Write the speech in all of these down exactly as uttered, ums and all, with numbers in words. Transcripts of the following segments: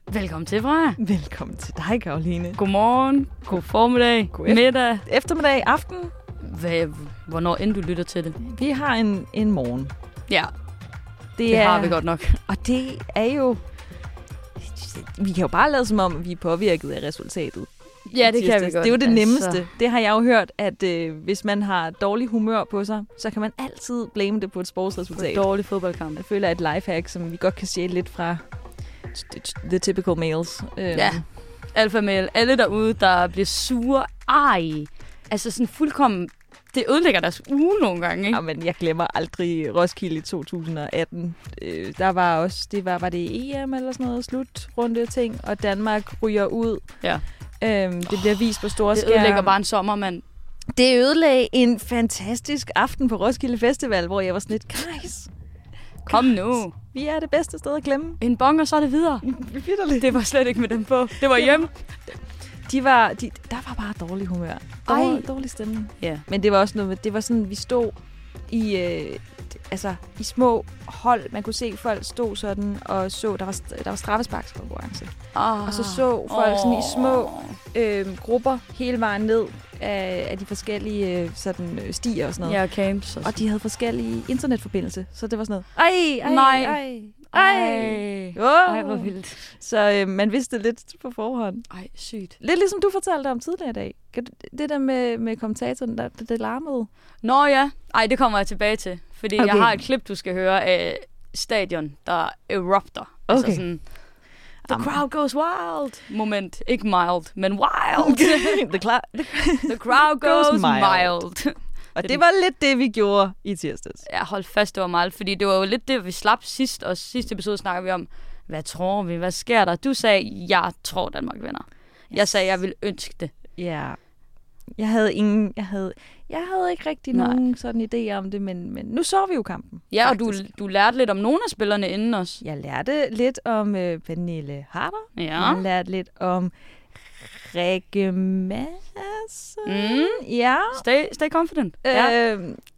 Velkommen til, Freja. Velkommen til dig, Karoline. Godmorgen, god formiddag, god efter- middag, eftermiddag, aften. Hvad, hvornår end du lytter til det. Vi har en, en morgen. Ja, det, det er, har vi godt nok. Og det er jo... Vi kan jo bare lade som om, vi er påvirket af resultatet. Ja, det kan vi godt. Det er jo det nemmeste. Altså. Det har jeg jo hørt, at øh, hvis man har dårlig humør på sig, så kan man altid blame det på et sportsresultat. På dårlig fodboldkamp. Jeg føler, at et lifehack, som vi godt kan se lidt fra the typical males. Øh. Ja, alfamale. Alle derude, der bliver sure. Ej, altså sådan fuldkommen... Det ødelægger deres uge nogle gange, ikke? Ja, men jeg glemmer aldrig Roskilde i to tusind og atten. Øh, der var også, det var, var det E M eller sådan noget, slutrunde ting, og Danmark ryger ud. Ja. Øhm, det bliver vist på store Det skærm. ødelægger bare en sommer, mand. Det ødelagde en fantastisk aften på Roskilde Festival, hvor jeg var sådan lidt, guys, Kom nu. vi er det bedste sted at glemme. En bong, og så er det videre. Det var slet ikke med dem på. Det var hjemme. De var, de, der var bare dårlig humør. Dårlig, dårlig stemning. Ja. Men det var også noget, det var sådan, vi stod i, øh, altså, i små hold. Man kunne se, folk stod sådan og så, der var, der var straffesparkskonkurrence. Oh. Og så så folk oh. sådan i små øh, grupper hele vejen ned af, af de forskellige øh, sådan, øh, stier og sådan noget. Ja, camps. Og, og de havde forskellige internetforbindelse, så det var sådan noget. Ej, ej, Nej. ej. Ej. Oh. Ej, hvor vildt. Så øh, man vidste lidt på forhånd. Ej, sygt. Lidt ligesom du fortalte om tidligere i dag. Det der med, med kommentatoren, der, det, det larmede. Nå ja. Ej, det kommer jeg tilbage til. Fordi okay. jeg har et klip, du skal høre af stadion, der erupter. Okay. Altså sådan, the um. crowd goes wild. Moment. Ikke mild, men wild. the, cl- the, the crowd goes, goes mild. mild. Og det var lidt det, vi gjorde i tirsdags. Ja, hold fast, det var meget. Fordi det var jo lidt det, vi slap sidst. Og sidste episode snakker vi om, hvad tror vi? Hvad sker der? Du sagde, jeg tror, Danmark vinder. Yes. Jeg sagde, jeg vil ønske det. Ja. Jeg havde ingen... Jeg havde, jeg havde ikke rigtig Nej. nogen sådan idé om det, men, men nu så vi jo kampen. Ja, faktisk. Og du, du lærte lidt om nogle af spillerne inden os. Jeg lærte lidt om øh, Pernille Harder. Ja. Jeg lærte lidt om Rikke Madsen. Mm. Ja. Stay, stay confident. Øh, ja.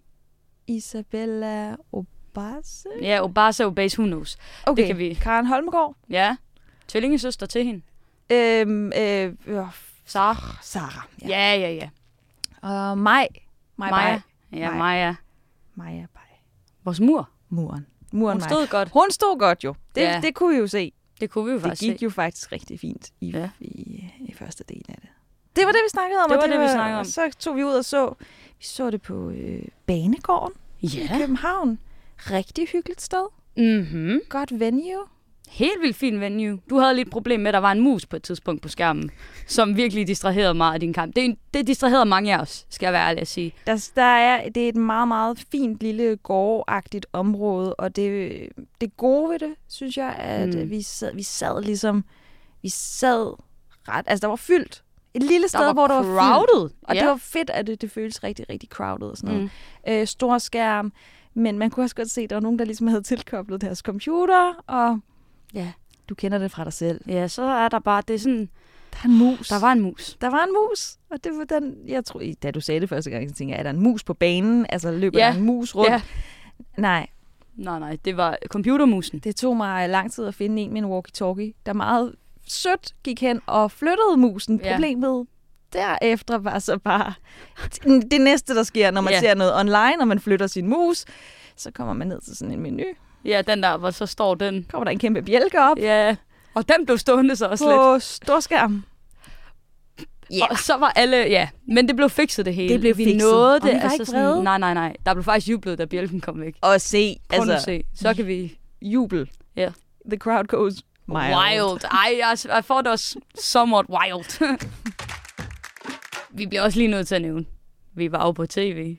Isabella Obase. Ja, Obase, Obase, who knows. Okay, det kan vi. Karen Holmgaard. Ja, tvillingesøster til hende. Øhm, øh, øh, Sarah. Sarah, ja. Ja, ja, ja. Og Maj. Maj Maja. Ja, Maja. Maja Bay. Vores mur. Muren. Muren Hun stod Maja. godt. Hun stod godt jo. Det, ja. det kunne vi jo se. Det kunne vi jo det faktisk Det gik se. jo faktisk rigtig fint i, ja. i, i første del af det. Det var det, vi snakkede om. Det var og det, det var, vi snakkede om. Så tog vi ud og så. Vi så det på øh, Banegården ja. i København. Rigtig hyggeligt sted. Mhm. Godt venue. Helt vildt fin venue. Du havde lidt problem med, at der var en mus på et tidspunkt på skærmen, som virkelig distraherede meget af din kamp. Det, det distraherede mange af os, skal jeg være ærlig at sige. Der, der er, det er et meget, meget fint lille gårdagtigt område, og det, det gode ved det, synes jeg, at mm. vi, sad, vi sad ligesom, vi sad ret, altså der var fyldt. Et lille sted, der hvor der var crowded. Fyldt, og ja. det var fedt, at det, det føltes rigtig, rigtig crowded og sådan noget. Mm. Øh, stor skærm, men man kunne også godt se, at der var nogen, der ligesom havde tilkoblet deres computer, og ja, du kender det fra dig selv. Ja, så er der bare, det er sådan... Der er en mus. Der var en mus. Der var en mus, og det var den, jeg tror, da du sagde det første gang, så tænkte jeg, er der en mus på banen? Altså løber ja. der en mus rundt? Ja. Nej. Nej, nej, det var computermusen. Det tog mig lang tid at finde en med en walkie-talkie, der meget sødt gik hen og flyttede musen. Ja. Problemet derefter var så bare det næste, der sker, når man ja. ser noget online, når man flytter sin mus, så kommer man ned til sådan en menu. Ja, den der, hvor så står den. Kommer der en kæmpe bjælke op. Ja, og den blev stående så også på lidt. På storskærm. Ja. Og så var alle, ja, men det blev fikset det hele. Det blev vi fikset. nåede og det. vi var altså ikke vrede. Sådan, nej, nej, nej. Der blev faktisk jublet, da bjælken kom væk. Og se, Prøv altså. at se. Så kan vi jubel. Ja. Yeah. The crowd goes wild. Wild. Ej, jeg, jeg får det også somewhat wild. Vi bliver også lige nødt til at nævne. Vi var jo på tv.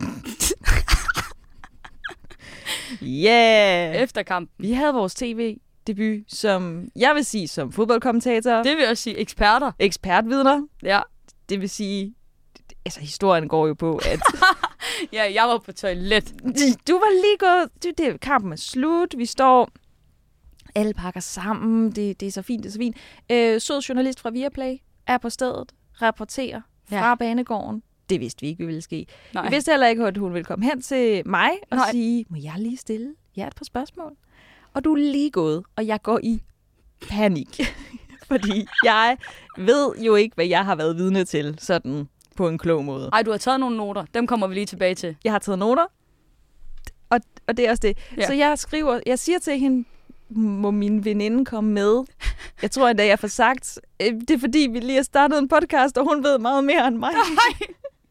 Yeah! Efter kampen. Vi havde vores tv-debut som, jeg vil sige, som fodboldkommentator. Det vil jeg også sige eksperter. Ekspertvidner. Ja. Det vil sige, altså historien går jo på, at... ja, jeg var på toilet. Du var lige gået, det, det, kampen er slut, vi står, alle pakker sammen, det, det er så fint, det er så fint. Øh, sød journalist fra Viaplay er på stedet, rapporterer fra ja. Banegården. Det vidste vi ikke, vi ville ske. Nej. Vi vidste heller ikke, at hun ville komme hen til mig og Nej. sige, må jeg lige stille jer et par spørgsmål? Og du er lige gået, og jeg går i panik. Fordi jeg ved jo ikke, hvad jeg har været vidne til, sådan på en klog måde. Ej, du har taget nogle noter. Dem kommer vi lige tilbage til. Jeg har taget noter, og, og det er også det. Ja. Så jeg skriver, jeg siger til hende, må min veninde komme med? Jeg tror endda, jeg får sagt, øh, det er fordi, vi lige har startet en podcast, og hun ved meget mere end mig. Nej.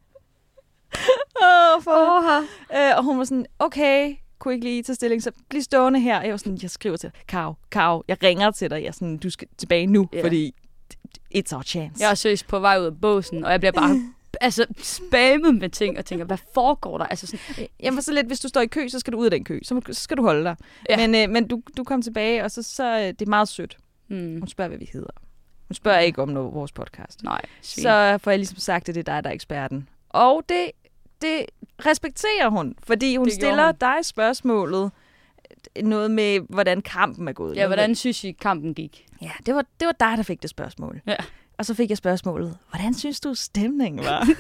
oh, for. Øh, og hun var sådan, okay, kunne ikke lige tage stilling, så bliv stående her. Jeg var sådan, jeg skriver til dig, Karo, Karo, jeg ringer til dig. Jeg er sådan, du skal tilbage nu, yeah. fordi it's our chance. Jeg er seriøst på vej ud af båsen, og jeg bliver bare altså, spammet med ting, og tænker, hvad foregår der? Altså sådan, Jamen for så lidt, hvis du står i kø, så skal du ud af den kø. Så skal du holde dig. Ja. Men, øh, men du, du kom tilbage, og så, så det er meget sødt. hmm. Hun spørger, hvad vi hedder. Hun spørger ikke om noget, vores podcast. Nej, svin. Så får jeg ligesom sagt, at det er dig, der er eksperten. Og det, det respekterer hun, fordi hun Det gjorde stiller hun. dig spørgsmålet noget med, hvordan kampen er gået. Ja, hvordan synes I, kampen gik? Ja, det var, det var dig, der fik det spørgsmål. Ja. Og så fik jeg spørgsmålet, hvordan synes du, stemningen var?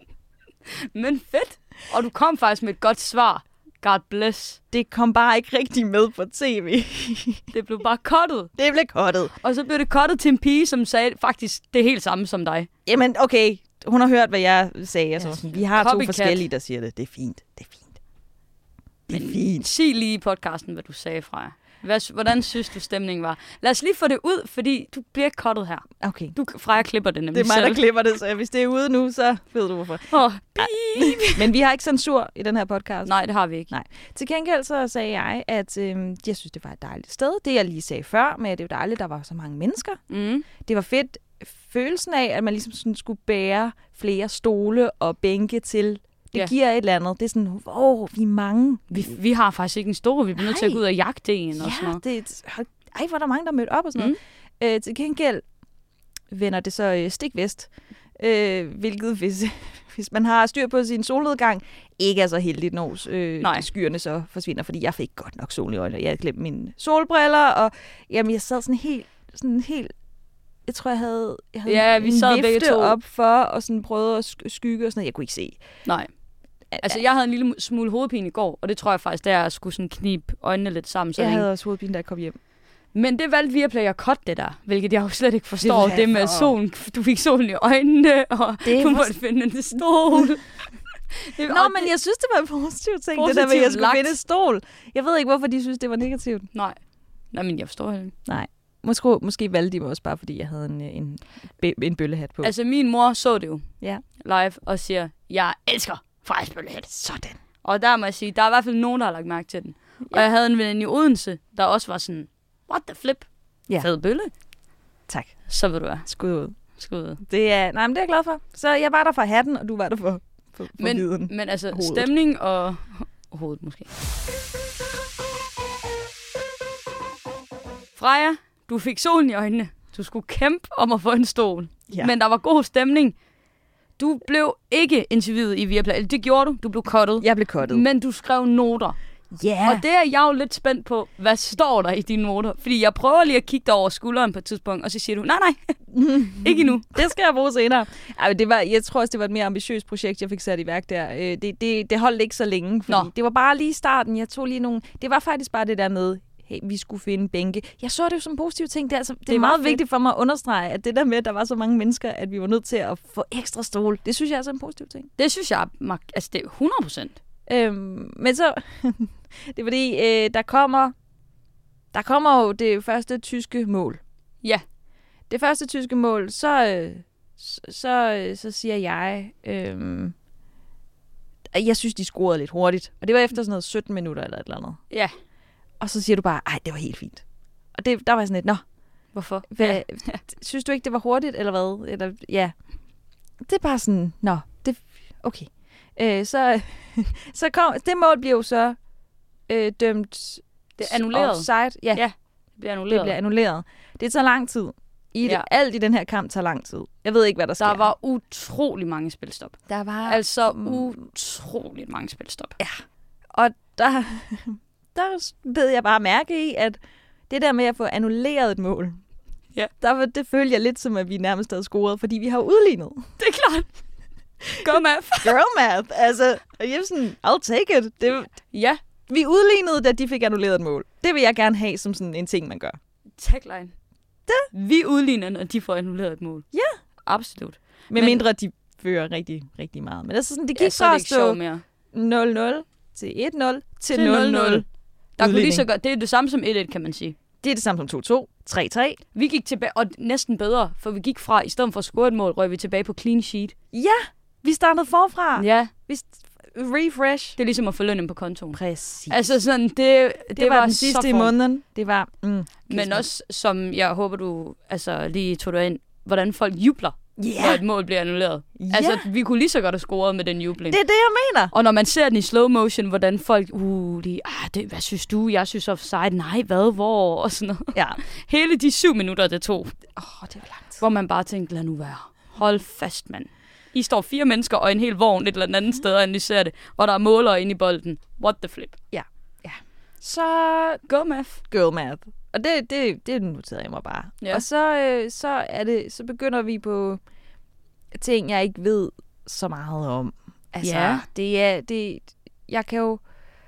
Men fedt. Og du kom faktisk med et godt svar. God bless. Det kom bare ikke rigtig med på tv. Det blev bare cuttet. Det blev cuttet. Og så blev det cuttet til en pige, som sagde faktisk det helt samme som dig. Jamen, okay. Hun har hørt, hvad jeg sagde. Altså, Ja, vi har to copycat. forskellige, der siger det. Det er fint. Det er fint. Det er Men fint. sig lige i podcasten, hvad du sagde, Freja. Hvad, hvordan synes du, stemningen var? Lad os lige få det ud, fordi du bliver ikke cuttet her. Okay. Du, Freja klipper det nemlig Det er mig, selv. der klipper det, så hvis det er ude nu, så ved du hvorfor. Åh, Men vi har ikke censur i den her podcast. nej, det har vi ikke. Nej. Til gengæld så sagde jeg, at øh, jeg synes, det var et dejligt sted. Det jeg lige sagde før, med at det var dejligt, der var så mange mennesker. Mm. Det var fedt følelsen af, at man ligesom sådan skulle bære flere stole og bænke til. Det Ja. giver et eller andet. Det er sådan, åh, vi er mange. Vi, vi har faktisk ikke en stor. Vi bliver nødt til at gå ud og jagte en og sådan Ja, noget. det er, et- ej, hvor er der mange, der er mødt op og sådan Mm. noget. Øh, til gengæld vender det så øh, stikvest, øh, hvilket hvis, hvis man har styr på sin solnedgang, ikke er så heldigt, når øh, Nej. skyerne så forsvinder, fordi jeg fik godt nok sol i øjnene. Jeg havde glemt mine solbriller, og jamen, jeg sad sådan helt, sådan helt jeg tror, jeg havde, jeg havde Ja, vi en sad vifte begge to. op for, og sådan prøvede at sk- skygge og sådan noget. Jeg kunne ikke se. Nej. Altså, jeg havde en lille smule hovedpine i går, og det tror jeg faktisk, der jeg skulle sådan knibe øjnene lidt sammen. Så Jeg længe. havde også hovedpine, da jeg kom hjem. Men det valgte Viaplay at cut det der, hvilket jeg jo slet ikke forstår. Det Det, det med for- solen, du fik solen i øjnene, og Det du var- måtte finde en stol. Det- Nå, og men det- jeg synes, det var en positiv ting, det der med, at jeg Positivt skulle lagt. finde en stol. Jeg ved ikke, hvorfor de synes, det var negativt. Nej. Nej, men jeg forstår det ikke. Nej. Måske, måske valgte de mig også bare, fordi jeg havde en, en, en bøllehat på. Altså, min mor så det jo Ja. live og siger, jeg elsker Frejas bøllehat. Sådan. Og der må jeg sige, der er i hvert fald nogen, der har lagt mærke til den. Ja. Og jeg havde en veninde i Odense, der også var sådan, what the flip? Ja. Fed bølle. Tak. Så vil du være. Skud ud. Skud. Det er, nej, men det er jeg glad for. Så jeg var der for hatten, og du var der for, for, for Men, viden. men altså, Hovedet. stemning og hovedet måske. Freja, du fik solen i øjnene. Du skulle kæmpe om at få en stol. Ja. Men der var god stemning. Du blev ikke interviewet i Viaplay. Eller det gjorde du. Du blev cuttet. Jeg blev cuttet. Men du skrev noter. Ja. Og det er jeg jo lidt spændt på. Hvad står der i dine noter? Fordi jeg prøver lige at kigge dig over skulderen på et tidspunkt, og så siger du, nej, nej, ikke endnu. Det skal jeg bruge senere. Ej, men det var, jeg tror også, det var et mere ambitiøst projekt, jeg fik sat i værk der. Øh, Det, det, det holdt ikke så længe, fordi Nå. det var bare lige i starten. Jeg tog lige nogle... Det var faktisk bare det der med, hey, vi skulle finde bænke. Jeg så det jo som en positiv ting. Det er, altså, det er Det var meget fedt. vigtigt for mig at understrege, at det der med, at der var så mange mennesker, at vi var nødt til at få ekstra stol, det synes jeg er så en positiv ting. Det synes jeg, er mak- altså det er hundrede procent. Øhm, men så... det er fordi, øh, der kommer... Der kommer jo det første tyske mål. Ja. Det første tyske mål, så, øh, så, så, øh, så siger jeg, øh, at jeg synes, de scorede lidt hurtigt. Og det var efter sådan noget sytten minutter eller et eller andet. Ja. Og så siger du bare, ej, det var helt fint. Og det, der var jeg sådan lidt, nå, Hvorfor? hvad, ja. Synes du ikke, det var hurtigt, eller hvad? Eller, ja. Det er bare sådan, nå, det, okay. Øh, så, så kom, det mål bliver jo så øh, dømt Det er annulleret. offside. Ja, Ja, det bliver annulleret. det bliver annulleret. Det tager lang tid. I Ja. det, alt i den her kamp tager lang tid. Jeg ved ikke, hvad der sker. Der var utrolig mange spilstop. der var Altså utroligt mange spilstop. Og der, der ved jeg bare mærke i, at det der med at få annulleret et mål, Ja. der var, det følte jeg lidt som, at vi nærmest havde scoret, fordi vi har udlignet. Det er klart. Go math. Girl math, altså, jeg er sådan, I'll take it. Det, Ja, vi udlignede, da de fik annulleret et mål. Det vil jeg gerne have som sådan en ting, man gør. tagline. det. Vi udligner, når de får annulleret et mål. Ja. Absolut. Med mindre de fører rigtig, rigtig meget. Men altså sådan, det gik Ja, så er fra det at ikke stå sjovt mere. nul nul til et nul til Til nul nul. nul nul. Der kunne lige så Udligning. godt, det er det samme som et et, kan man sige. Det er det samme som to to, tre tre. Vi gik tilbage, og næsten bedre, for vi gik fra, i stedet for at score et mål, røg vi tilbage på clean sheet. Ja, vi startede forfra. Ja, Vi st- refresh. det er ligesom at få lønnen på kontoen. Præcis. Altså sådan, det, det, det, det var, var den sidste så i form. måneden. Det var... Mm, Men også, som jeg håber, du altså, lige tog dig ind, hvordan folk jubler, yeah. når et mål bliver annulleret. Ja. Altså, vi kunne lige så godt have scoret med den jubling. Det er det, jeg mener. Og når man ser den i slow motion, hvordan folk, uh, de, ah, det, hvad synes du? Jeg synes offside. Nej, hvad, hvor? Og sådan noget. Ja. Hele de syv minutter, det tog, Åh, oh, det var langt. hvor man bare tænkte, lad nu være. Hold fast, mand. I står fire mennesker og en hel vogn et eller andet sted og analyserer det, og der er målere inde i bolden. What the flip? Ja. ja. Så Go math. girl math. Og det, det, det noterede jeg mig bare. Ja. Og så, øh, så, er det, så begynder vi på ting, jeg ikke ved så meget om. Altså, Ja. det er... Det, jeg kan jo...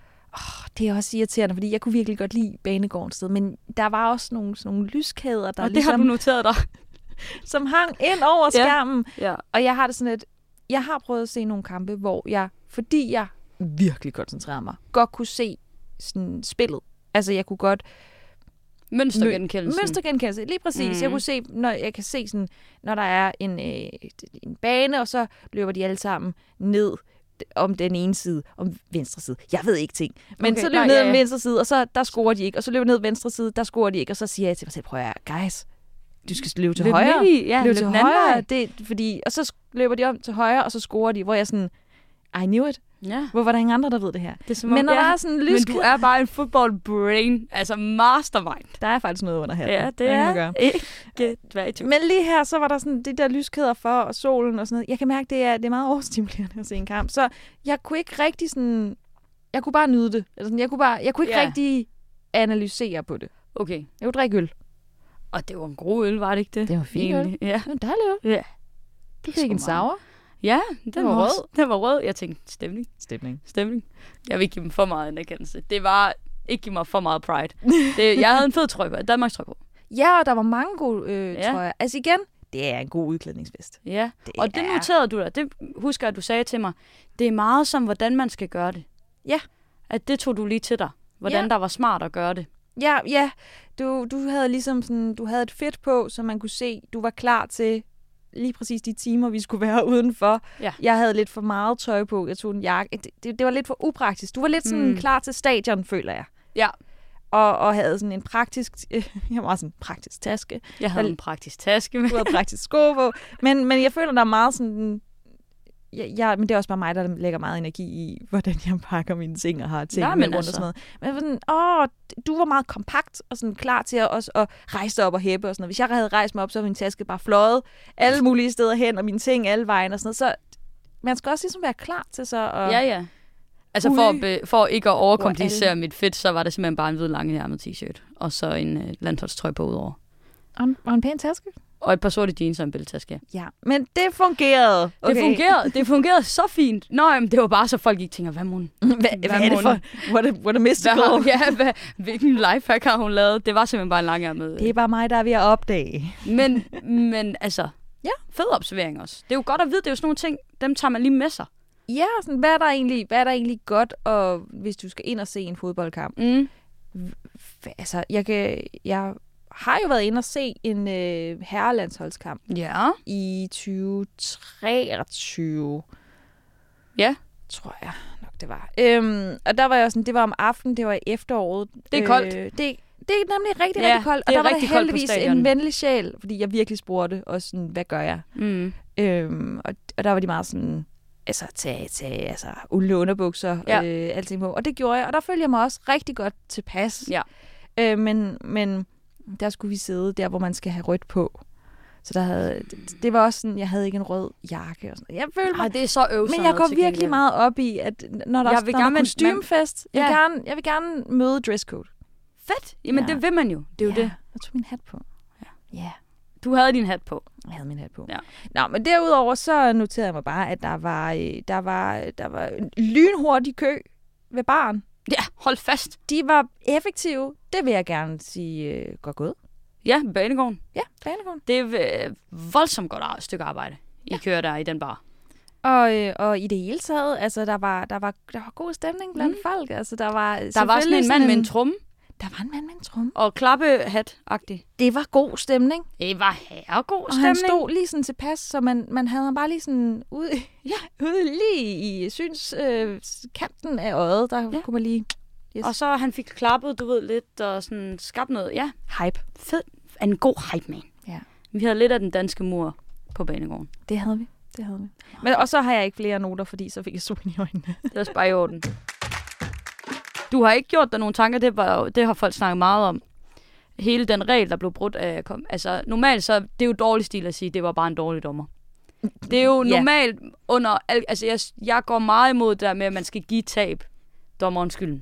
Oh, det er også irriterende, fordi jeg kunne virkelig godt lide Banegården sted, men der var også nogle, sådan nogle lyskæder, der Og det ligesom, har du noteret dig. som hang ind over Ja. skærmen. Ja. Og jeg har det sådan et... Jeg har prøvet at se nogle kampe, hvor jeg, fordi jeg virkelig koncentrerede mig, godt kunne se sådan spillet. Altså, jeg kunne godt... Mønstergenkendelsen. Mønstergenkendelse, lige præcis. Mm. Mhm. Jeg kunne se, når jeg kan se sådan, når der er en, øh, en bane, og så løber de alle sammen ned om den ene side, om venstre side. Jeg ved ikke ting. Men Okay, så løber nej, ned ja, om ja. venstre side, og så der scorer de ikke. Og så løber ned venstre side, der scorer de ikke. Og så siger jeg til mig selv, prøv at guys, du skal løbe til Løb højre. midt i, ja, løb løb til den anden højre. vej. Det, fordi, og så løber de om til højre, og så scorer de, hvor jeg sådan, I knew it. Ja. Hvorfor er der ingen andre, der ved det her? Det er som Men om, når ja, der er sådan en men lys, du er bare en football brain. Altså mastermind. der er faktisk noget under her. Ja, det er ikke dværgtyv. Men lige her, så var der sådan de der lyskæder for, og solen og sådan noget. Jeg kan mærke, det er, det er meget overstimulerende at se en kamp. Så jeg kunne ikke rigtig sådan... Jeg kunne bare nyde det. Eller sådan, jeg kunne, bare, jeg kunne ikke Ja. rigtig analysere på det. Okay. Jeg kunne drikke øl. Og det var en god øl, var det ikke det? Det var fint Egentlig? Ja. Det var en dejlig øl. Ja. Du sgu fik en meget. sour. Ja, den, Den var var rød. Den var rød. Jeg tænkte, stemning. Stemning. Stemning. Jeg vil ikke give dem for meget anerkendelse. Det var ikke give mig for meget pride. Det, jeg havde en fed trøje på. Danmarks trøje på. Ja, og der var mange gode, øh, Ja. tror jeg. Altså igen, det er en god udklædningsfest. Ja. Det Og det er- noterede du dig. Det husker jeg, at du sagde til mig. Det er meget som, hvordan man skal gøre det. Ja. At det tog du lige til dig. Hvordan Ja. der var smart at gøre det. Ja, ja. Du, du havde ligesom sådan, du havde et fedt på, så man kunne se, du var klar til lige præcis de timer, vi skulle være udenfor. Ja. Jeg havde lidt for meget tøj på. Jeg tog en jakke. Det, det, det var lidt for upraktisk. Du var lidt sådan Mm. klar til stadion, føler jeg. Ja. Og, og havde sådan en praktisk... Øh, jeg var sådan en praktisk taske. Jeg havde Der- en praktisk taske med. Du havde praktisk sko på. Men, men jeg føler, der er meget sådan... Jeg, jeg, men det er også bare mig, der lægger meget energi i, hvordan jeg pakker mine ting og har ting Ja, med men rundt altså. og sådan noget. Men jeg var sådan, åh, du var meget kompakt og sådan klar til at, også at rejse dig op og hæppe og sådan noget. Hvis jeg havde rejst mig op, så var min taske bare fløjet alle mulige steder hen, og mine ting alle vejen og sådan noget. Så man skal også ligesom være klar til så at... Ja, ja. Altså Ui. for, at be, for ikke at Hvor overkomplicere alle- mit fedt, så var det simpelthen bare en hvid langærmet t-shirt. Og så en øh, landsholdstrøje på udover. Og en, og en pæn taske. Og et par sorte jeans og en bæltetaske. Ja, men det fungerede. Okay. Det fungerede, det fungerede så fint. Nå, jamen, det var bare så folk ikke tænker, hvad må hun? Hvad, hvad er det for? What a, what a mystical. Hvad, ja, hvad, hvilken lifehack har hun lavet? Det var simpelthen bare en langærmet. Det er bare mig, der er ved at opdage. Men, men altså, Ja. fed observering også. Det er jo godt at vide, det er jo sådan nogle ting, dem tager man lige med sig. Ja, sådan, hvad, er der egentlig, hvad er der egentlig godt, og hvis du skal ind og se en fodboldkamp? Mm. Hva- Altså, jeg, kan, jeg har jo været inde og se en øh, herrelandsholdskamp Ja. i tyve treogtyve, Ja. tror jeg nok, det var. Øhm, og der var jeg sådan, det var om aftenen, det var i efteråret. Det er koldt. Øh, det, det er nemlig rigtig, Ja, rigtig koldt. Og det er der var rigtig der koldt på heldigvis stadion. en venlig sjæl, fordi jeg virkelig spurgte, og sådan, hvad gør jeg? Mm. Øhm, og, og der var de meget sådan, altså tage, tage altså, uldne underbukser, Ja. øh, alting på. Og det gjorde jeg, og der følte jeg mig også rigtig godt tilpas. Ja. Øh, men, men der skulle vi sidde der, hvor man skal have rødt på. Så der havde, det, det var også sådan, jeg havde ikke en rød jakke. Og sådan. Jeg følte mig, Ej, det er så øvsomt. men jeg går virkelig meget op i, at når der, Jeg jeg vil når der gerne- er kostymefest, man- jeg, vil Ja. gerne, jeg vil gerne møde dresscode. Fedt. Jamen, Ja. det vil man jo. Det er jo ja, det. Jeg tog min hat på. Ja. Ja. Du havde din hat på. Jeg havde min hat på. Ja. Nå, men derudover så noterede jeg mig bare, at der var, øh, der var, der var en lynhurtig kø ved baren. Ja, hold fast. De var effektive. Det vil jeg gerne sige øh, godt gået. Ja, banegården. Ja, banegården. Det er øh, voldsomt godt ar- stykke arbejde, I ja. kører der i den bar. Og, øh, og i det hele taget, altså, der var, der var, der var god stemning blandt mm. folk. Altså, der var, der var sådan en mand med en tromme. Der var en mand med en tromme. Og klappehat-agtig. Det var god stemning. Det var herregod og stemning. Og han stod lige sådan tilpas, så man, man havde ham bare lige sådan ude, ja, ude lige i synskanten øh, af øjet. Der ja. kunne man lige... Yes. Og så han fik klappet, du ved, lidt og sådan skabt noget. Ja. Hype. Fed. En god hype, man. Ja. Vi havde lidt af den danske mur på banegården. Det havde vi. Det havde vi. Men, og så har jeg ikke flere noter, fordi så fik jeg solen i øjnene. Det er også bare i orden. Du har ikke gjort dig nogle tanker, det, var, det har folk snakket meget om. Hele den regel, der blev brudt af... Kom, altså, normalt så, det er jo dårlig stil at sige, det var bare en dårlig dommer. Det er jo ja. normalt under... Altså, jeg, jeg går meget imod det der med, at man skal give tab dommeren skylden.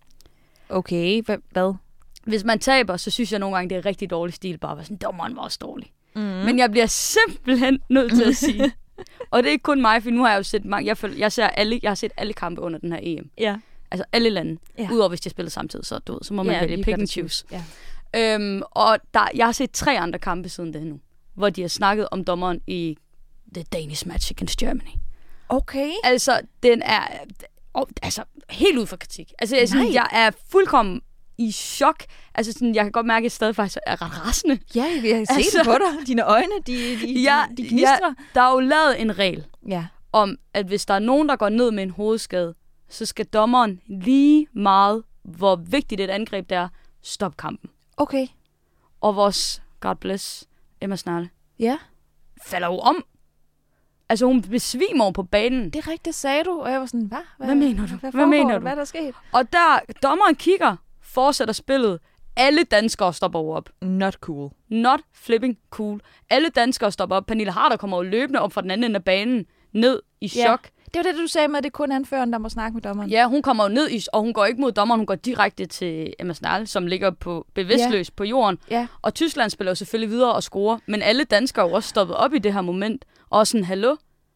Okay, hvad? Hvis man taber, så synes jeg nogle gange, det er rigtig dårlig stil, bare at sådan, dommeren var også dårlig. Mm. Men jeg bliver simpelthen nødt til at sige... Og det er ikke kun mig, for nu har jeg jo set mange... Jeg, føler, jeg, ser alle, jeg har set alle kampe under den her E M. Ja. Altså alle lande. Ja. Udover hvis de spiller samtidig, så, du ved, så må man ja, vælge pick and choose. Ja. Øhm, og der, jeg har set tre andre kampe siden det nu, hvor de har snakket om dommeren i The Danish Match Against Germany. Okay. Altså, den er oh, altså, helt ud for kritik. Altså, jeg, sådan, jeg er fuldkommen i chok. Altså, sådan, jeg kan godt mærke, at jeg stadig faktisk er ret rasende. Ja, jeg har set altså, det på dig. Dine øjne, de, de, ja, de gnistrer. Ja, der er jo lavet en regel ja. om, at hvis der er nogen, der går ned med en hovedskade, så skal dommeren lige meget, hvor vigtigt et angreb det er, stoppe kampen. Okay. Og vores, God bless, Emma Snarle, ja. falder jo om. Altså, hun besvimer på banen. Det er rigtigt, sagde du. Og jeg var sådan, hvad? Hvad, hvad mener du? Hvad, hvad mener du? Hvad er der sket? Og der, dommeren kigger, fortsætter spillet. Alle danskere stopper op. Not cool. Not flipping cool. Alle danskere stopper op. Pernille Harder kommer jo løbende op fra den anden ende af banen, ned i chok. Ja. Det var det, du sagde med, at det er kun anføreren, der må snakke med dommeren. Ja, hun kommer jo ned, i, og hun går ikke mod dommeren, hun går direkte til Emma Snarle, som ligger på bevidstløs ja. på jorden. Ja. Og Tyskland spiller jo selvfølgelig videre og scorer, men alle danskere er jo også stoppet op i det her moment. Og sådan, hallo?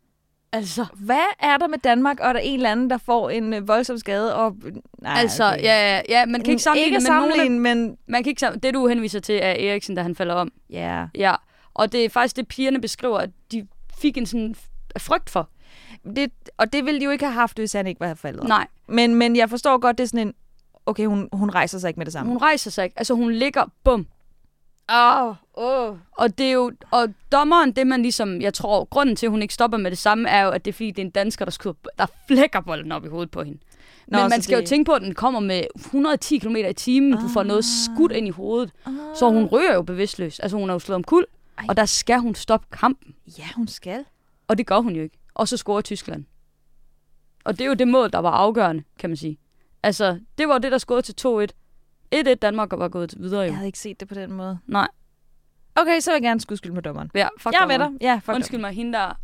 Altså, hvad er der med Danmark, og der er en eller anden, der får en øh, voldsom skade? Og... Nej, altså, okay. ja, ja, man kan ikke sammenligne ikke med nogen, men... Man kan ikke sammen... Det, du henviser til, er Eriksen, da han falder om. Ja. Yeah. Ja, og det er faktisk det, pigerne beskriver, at de fik en sådan frygt for. Det, og det ville de jo ikke have haft, hvis han ikke var faldet op. Nej. Men, men jeg forstår godt, det er sådan en... Okay, hun, hun rejser sig ikke med det samme. Hun rejser sig ikke. Altså, hun ligger, bum. Åh, oh, oh. Og det er jo... Og dommeren, det man ligesom... Jeg tror, grunden til, at hun ikke stopper med det samme, er jo, at det er fordi, det er en dansker, der, skyder, der flækker bolden op i hovedet på hende. Nå, men man skal det... jo tænke på, at den kommer med et hundrede og ti kilometer i timen. Ah. Du får noget skudt ind i hovedet. Ah. Så hun ryger jo bevidstløs. Altså, hun er jo slået om kul. Ej. Og der skal hun stoppe kampen. Ja, hun skal. Og det gør hun jo ikke. Og så scorer Tyskland. Og det er jo det mål, der var afgørende, kan man sige. Altså, det var det, der scorede til to et. et et Danmark var gået videre jo. Jeg havde ikke set det på den måde. Nej. Okay, så vil jeg gerne skudskylde med dommeren. Ja, fuck jeg er med dig. Ja, fuck Undskyld mig, hende der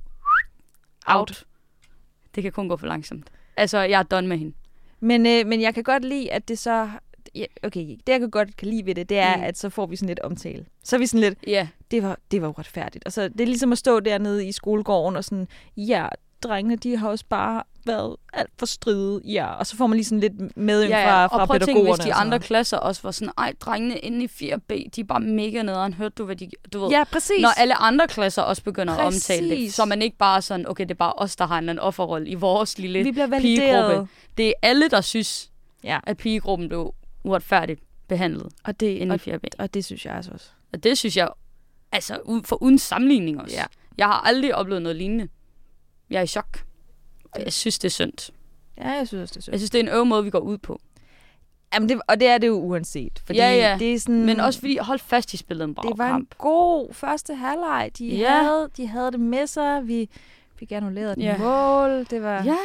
out. out. Det kan kun gå for langsomt. Altså, jeg er done med hende. Men, øh, men jeg kan godt lide, at det så... Ja, okay, det jeg kan godt kan lide ved det, det er, mm. at så får vi sådan lidt omtale. Så er vi sådan lidt, yeah. det var, det var uretfærdigt. Og så det er ligesom at stå dernede i skolegården og sådan, ja, drengene, de har også bare været alt for stride, ja. Og så får man lige sådan lidt med ja, ja. fra, fra og prøv pædagogerne. Og tænke, hvis de andre klasser også var sådan, ej, drengene inde i fire B, de er bare mega nederen. Hørte du, hvad de... Du ved, ja, præcis. Når alle andre klasser også begynder præcis. at omtale det, så man ikke bare sådan, okay, det er bare os, der har en eller anden offerrolle i vores lille vi bliver pigegruppe. Det er alle, der synes, ja. at pigegruppen blev uretfærdigt behandlet og det, inde i fire B. Og det synes jeg altså også. Og det synes jeg, altså for uden sammenligning også. Ja. Jeg har aldrig oplevet noget lignende. Jeg er i chok. Jeg synes, det er synd. Ja, jeg synes også, det er synd. Jeg synes, det er en øve måde, vi går ud på. Jamen, det, og det er det jo uanset. Fordi ja, ja. Det er sådan, men også fordi, hold fast, de spillede en brav kamp. Det var kamp. en god første halvleg. De, ja. havde, de havde det med sig. Vi fik annulleret ja. et mål. Det var... Ja.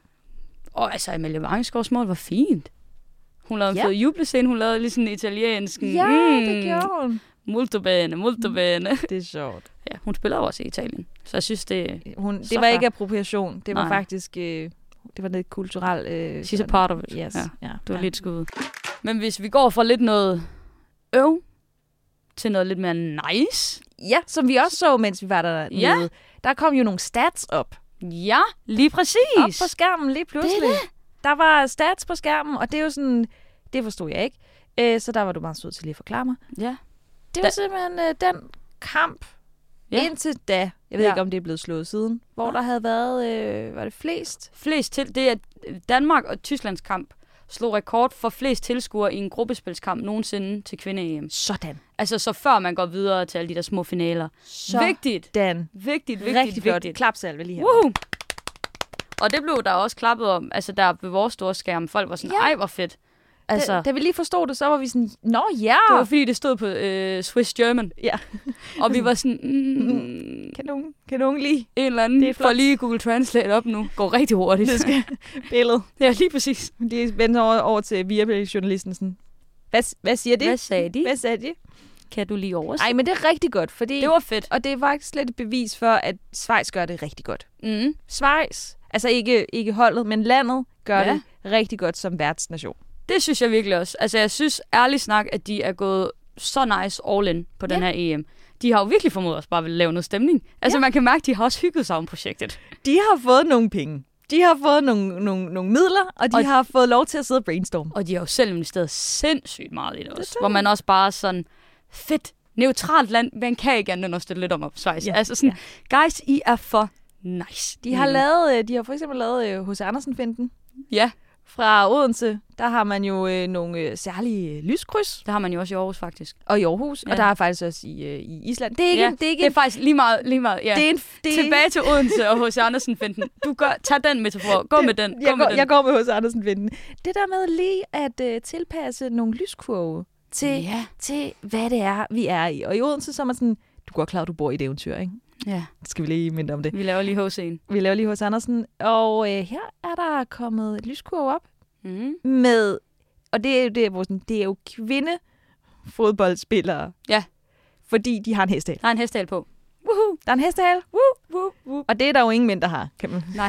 Og altså, Emilie Vangsgaards mål var fint. Hun lavede ja. en fed jublescene. Hun lavede lige sådan en italiensk. Ja, mm, det gjorde hun. Molto bene, molto bene. Det er sjovt. Ja, hun spiller også i Italien. Så jeg synes, det hun, Det var far. ikke appropriation. Det var Nej. faktisk... Øh, det var lidt kulturelt... Øh, She's a part of it. Yes. Ja, ja. du er ja. lidt skudt. Men hvis vi går fra lidt noget øv til noget lidt mere nice. Ja, som vi også så, mens vi var der ja. nede. Der kom jo nogle stats op. Ja, lige præcis. Op på skærmen lige pludselig. Det det. Der var stats på skærmen, og det er jo sådan... Det forstod jeg ikke. Øh, så der var du meget sød til lige at forklare mig. Ja. det var da, simpelthen øh, den kamp ja. indtil da. Jeg ved ja. ikke, om det er blevet slået siden. Hvor ja. der havde været, øh, var det flest? Flest til, det er Danmark og Tysklands kamp slog rekord for flest tilskuere i en gruppespilskamp nogensinde til kvinde-E M. Sådan. Altså så før man går videre til alle de der små finaler. Sådan. Vigtigt. Vigtigt, vigtigt, Rigtig flot. vigtigt. Klapsalve lige her. Woohoo! Og det blev der også klappet om, altså der ved vores store skærm. Folk var sådan, ja. ej hvor fedt. Altså, da, da vi lige forstod det, så var vi sådan, nå ja. Det var fordi, det stod på øh, Swiss German. Ja. Og vi var sådan, mm, kan, nogen, kan nogen lige? En eller anden får lige Google Translate op nu. Går rigtig hurtigt. Det skal billede. Ja, lige præcis. De vendte over, over til Viaplay-journalisten sådan, hvad, hvad siger de? Hvad sagde de? Hvad sagde de? Kan du lige oversætte? Ej, men det er rigtig godt, fordi... Det var fedt. Og det er faktisk slet et bevis for, at Schweiz gør det rigtig godt. Mm. Schweiz, altså ikke, ikke holdet, men landet gør ja. det rigtig godt som værtsnation. Det synes jeg virkelig også. Altså, jeg synes ærligt snak, at de er gået så nice all in på den ja. her E M. De har jo virkelig formået os bare at lave noget stemning. Altså, ja. man kan mærke, at de har også hygget sig om projektet. De har fået nogle penge. De har fået nogle, nogle, nogle midler, og de og har fået lov til at sidde og brainstorme. Og de har jo selv investeret sindssygt meget i det også. Det hvor man også bare sådan, fedt, neutralt land, man kan ikke andet end at støtte lidt om op Schweiz. Ja. Altså sådan, ja. guys, I er for nice. De har, lavet, de har for eksempel lavet H C Andersen-finten. Ja. Fra Odense, der har man jo øh, nogle øh, særlige lyskryds. Der har man jo også i Aarhus, faktisk. Og i Aarhus, ja. Og der er faktisk også i, øh, i Island. Det er, ikke, ja. det er, ikke det er faktisk lige meget, lige meget ja. det er en, det Tilbage til Odense og H C Andersen-finten. Du gør, tag den metafor. Gå det, med den. Gå jeg, med går, den. jeg går med H C Andersen-finten. Det der med lige at øh, tilpasse nogle lyskurve til, ja. til, hvad det er, vi er i. Og i Odense, så er man sådan, du er godt klar, at du bor i et eventyr, ikke? Ja. Skal vi lige minde om det. Vi laver lige H C'en. Vi laver lige H C Andersen. Og øh, her er der kommet et lyskurve op. Mm. Med, og det er jo, det er, hvor sådan, det er jo kvindefodboldspillere. Ja. Fordi de har en hestehale. Der er en hestehale på. Woohoo! Der er en hestehale. Woo, woo, woo. Og det er der jo ingen mænd, der har. Kan man... Nej.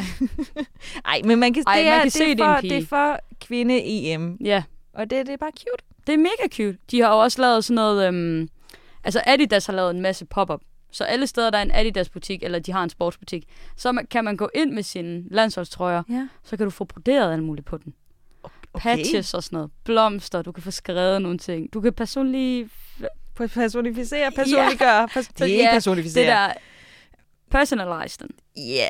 Ej, men man kan, Ej, det, man er, kan det, se, er det er for, en pige. det er for kvinde-E M. Ja. Og det, det er bare cute. Det er mega cute. De har jo også lavet sådan noget... Øhm, altså Adidas har lavet en masse pop-up. Så alle steder, der er en Adidas-butik, eller de har en sportsbutik, så man, kan man gå ind med sine landsholdstrøjer, ja. Så kan du få broderet alt muligt på den. Okay. Patches og sådan noget. Blomster, du kan få skrevet nogle ting. Du kan personlig... Personificere, personliggøre. Ja. Pers- det er ikke personificere. Det der... Personalize den. Yeah.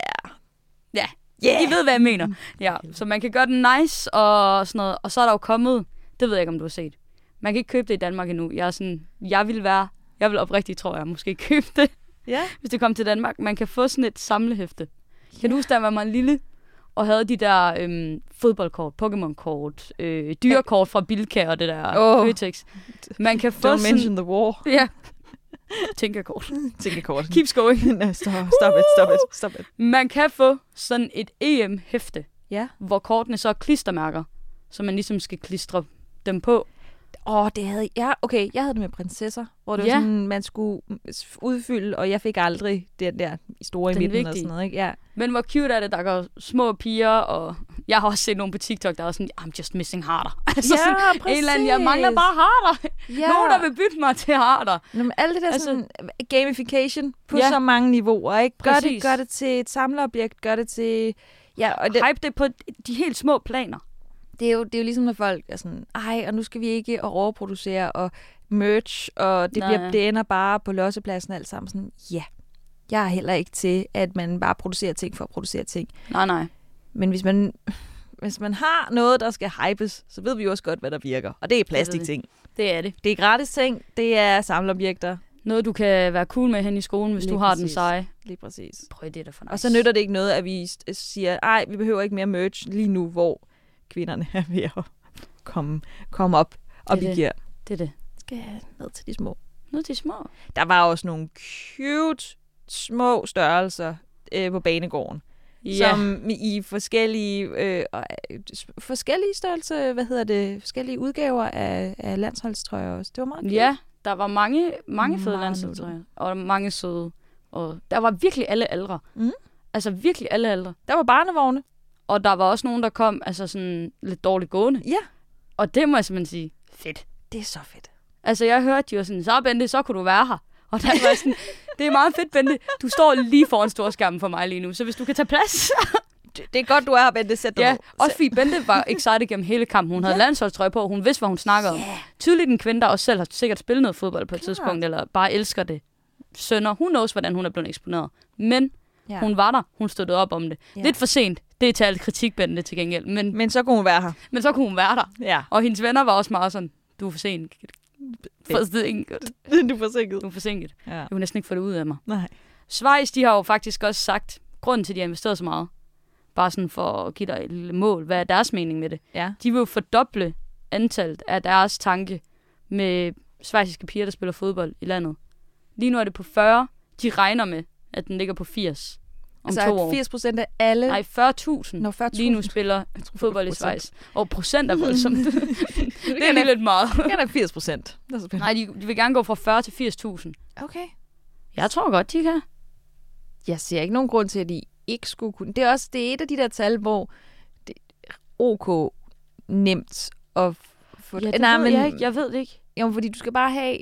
Ja. Yeah. I ved, hvad jeg mener. Ja, så man kan gøre den nice og sådan noget. Og så er der jo kommet... Det ved jeg ikke, om du har set. Man kan ikke købe det i Danmark endnu. Jeg er sådan... Jeg vil være... Jeg vil oprigtigt, tror jeg, måske købe det. Ja. Hvis det kommer til Danmark. Man kan få sådan et samlehæfte. Kan ja. du huske, da man var lille... Og havde de der øhm, fodboldkort, Pokémon-kort, øh, dyrekort fra Bilka og det der oh. Føtex. Man kan få Don't sådan... mention the war. Ja. Tinkerkort. Tinkerkort. Keeps going. no, stop, stop it, stop it, stop it. Man kan få sådan et E M-hæfte, ja. hvor kortene så er klistermærker, så man ligesom skal klistre dem på. Åh, oh, det havde jeg. Okay, jeg havde det med prinsesser, hvor det ja. var sådan, man skulle udfylde, og jeg fik aldrig den der store i midten vigtige. Og sådan noget, ikke? Ja. Men hvor cute er det, der går små piger, og jeg har også set nogle på TikTok, der er sådan, I'm just missing harder. Altså ja, sådan, præcis. En eller anden, jeg mangler bare harder. Ja. Nogen, der vil bytte mig til harder. Nå, men alt det der altså, sådan gamification på ja. så mange niveauer, ikke? Gør præcis. det, gør det til et samleobjekt, gør det til... Ja, og det, hype det på de helt små planer. Det er, jo, det er jo ligesom, når folk er sådan, ej, og nu skal vi ikke overproducere og merch, og det, bliver, det ender bare på lossepladsen alt sammen. Sådan, ja, jeg er heller ikke til, at man bare producerer ting for at producere ting. Nej, nej. Men hvis man, hvis man har noget, der skal hypes, så ved vi jo også godt, hvad der virker. Og det er plastikting. Det er det. Det er gratis ting, det er samleobjekter. Noget, du kan være cool med hen i skolen, hvis Lige du har præcis. den seje. Lige præcis. Prøv det, der for nice. Og så nytter det ikke noget, at vi siger, ej, vi behøver ikke mere merch lige nu, hvor kvinderne er ved at komme, komme op, op i gear. Det er det. Skal jeg ned til de små. Ned til de små? Der var også nogle cute små størrelser øh, på banegården. Ja. Som i forskellige øh, forskellige størrelser, hvad hedder det, forskellige udgaver af, af landsholdstrøjer også. Det var meget cute. Ja, der var mange, mange fede landsholdstrøjer, og mange søde. Og der var virkelig alle aldre. Mm. Altså virkelig alle aldre. Der var barnevogne. Og der var også nogen, der kom altså sådan lidt dårligt gående. Ja. Og det må jeg simpelthen sige, fedt. Det er så fedt. Altså jeg hørte jo sådan, så Bente, så kunne du være her. Og der var sådan, det er meget fedt, Bente. Du står lige foran storskærmen for mig lige nu, så hvis du kan tage plads. det er godt, du er her, Bente. Sæt dig Ja, ned. også fordi Bente var excited gennem hele kampen. Hun havde Ja. landsholdstrøje på, og hun vidste, hvad hun snakkede om. Yeah. Tydeligt en kvinde, der også selv har sikkert spillet noget fodbold på et Klart. tidspunkt, eller bare elsker det. Sønner, hun knows, hvordan hun er blevet eksponeret. Men Ja. hun var der, hun støttede op om det. Ja. Lidt for sent, det er til alt kritik, Bente, til gengæld. Men, Men så kunne hun være her. men så kunne hun være der. Ja. Og hendes venner var også meget sådan, du er for sent. For, Du er forsinket. du er forsinket. Ja. Jeg kunne næsten ikke få det ud af mig. Nej. Schweiz, de har jo faktisk også sagt, grunden til, at de har investeret så meget, bare sådan for at give dig et lille mål, hvad er deres mening med det? Ja. De vil jo fordoble antallet af deres tanke med schweiziske piger, der spiller fodbold i landet. Lige nu er det på fyrre. De regner med, at den ligger på firs om Altså to år. firs procent af alle... Nej, fyrre tusind Nå, fyrre tusind. lige nu spiller fodbold i procent. Schweiz. Og procent er voldsomt. det er kan lige lidt meget. Det er firs procent. Nej, de, de vil gerne gå fra fyrre til firs tusind. Okay. Jeg tror godt, de kan. Jeg ser ikke nogen grund til, at de ikke skulle kunne. Det er også det er et af de der tal, hvor det er ok nemt at få... Ja, det Nej, ved men, jeg ikke. Jeg ved det ikke. Jo, fordi du skal bare have...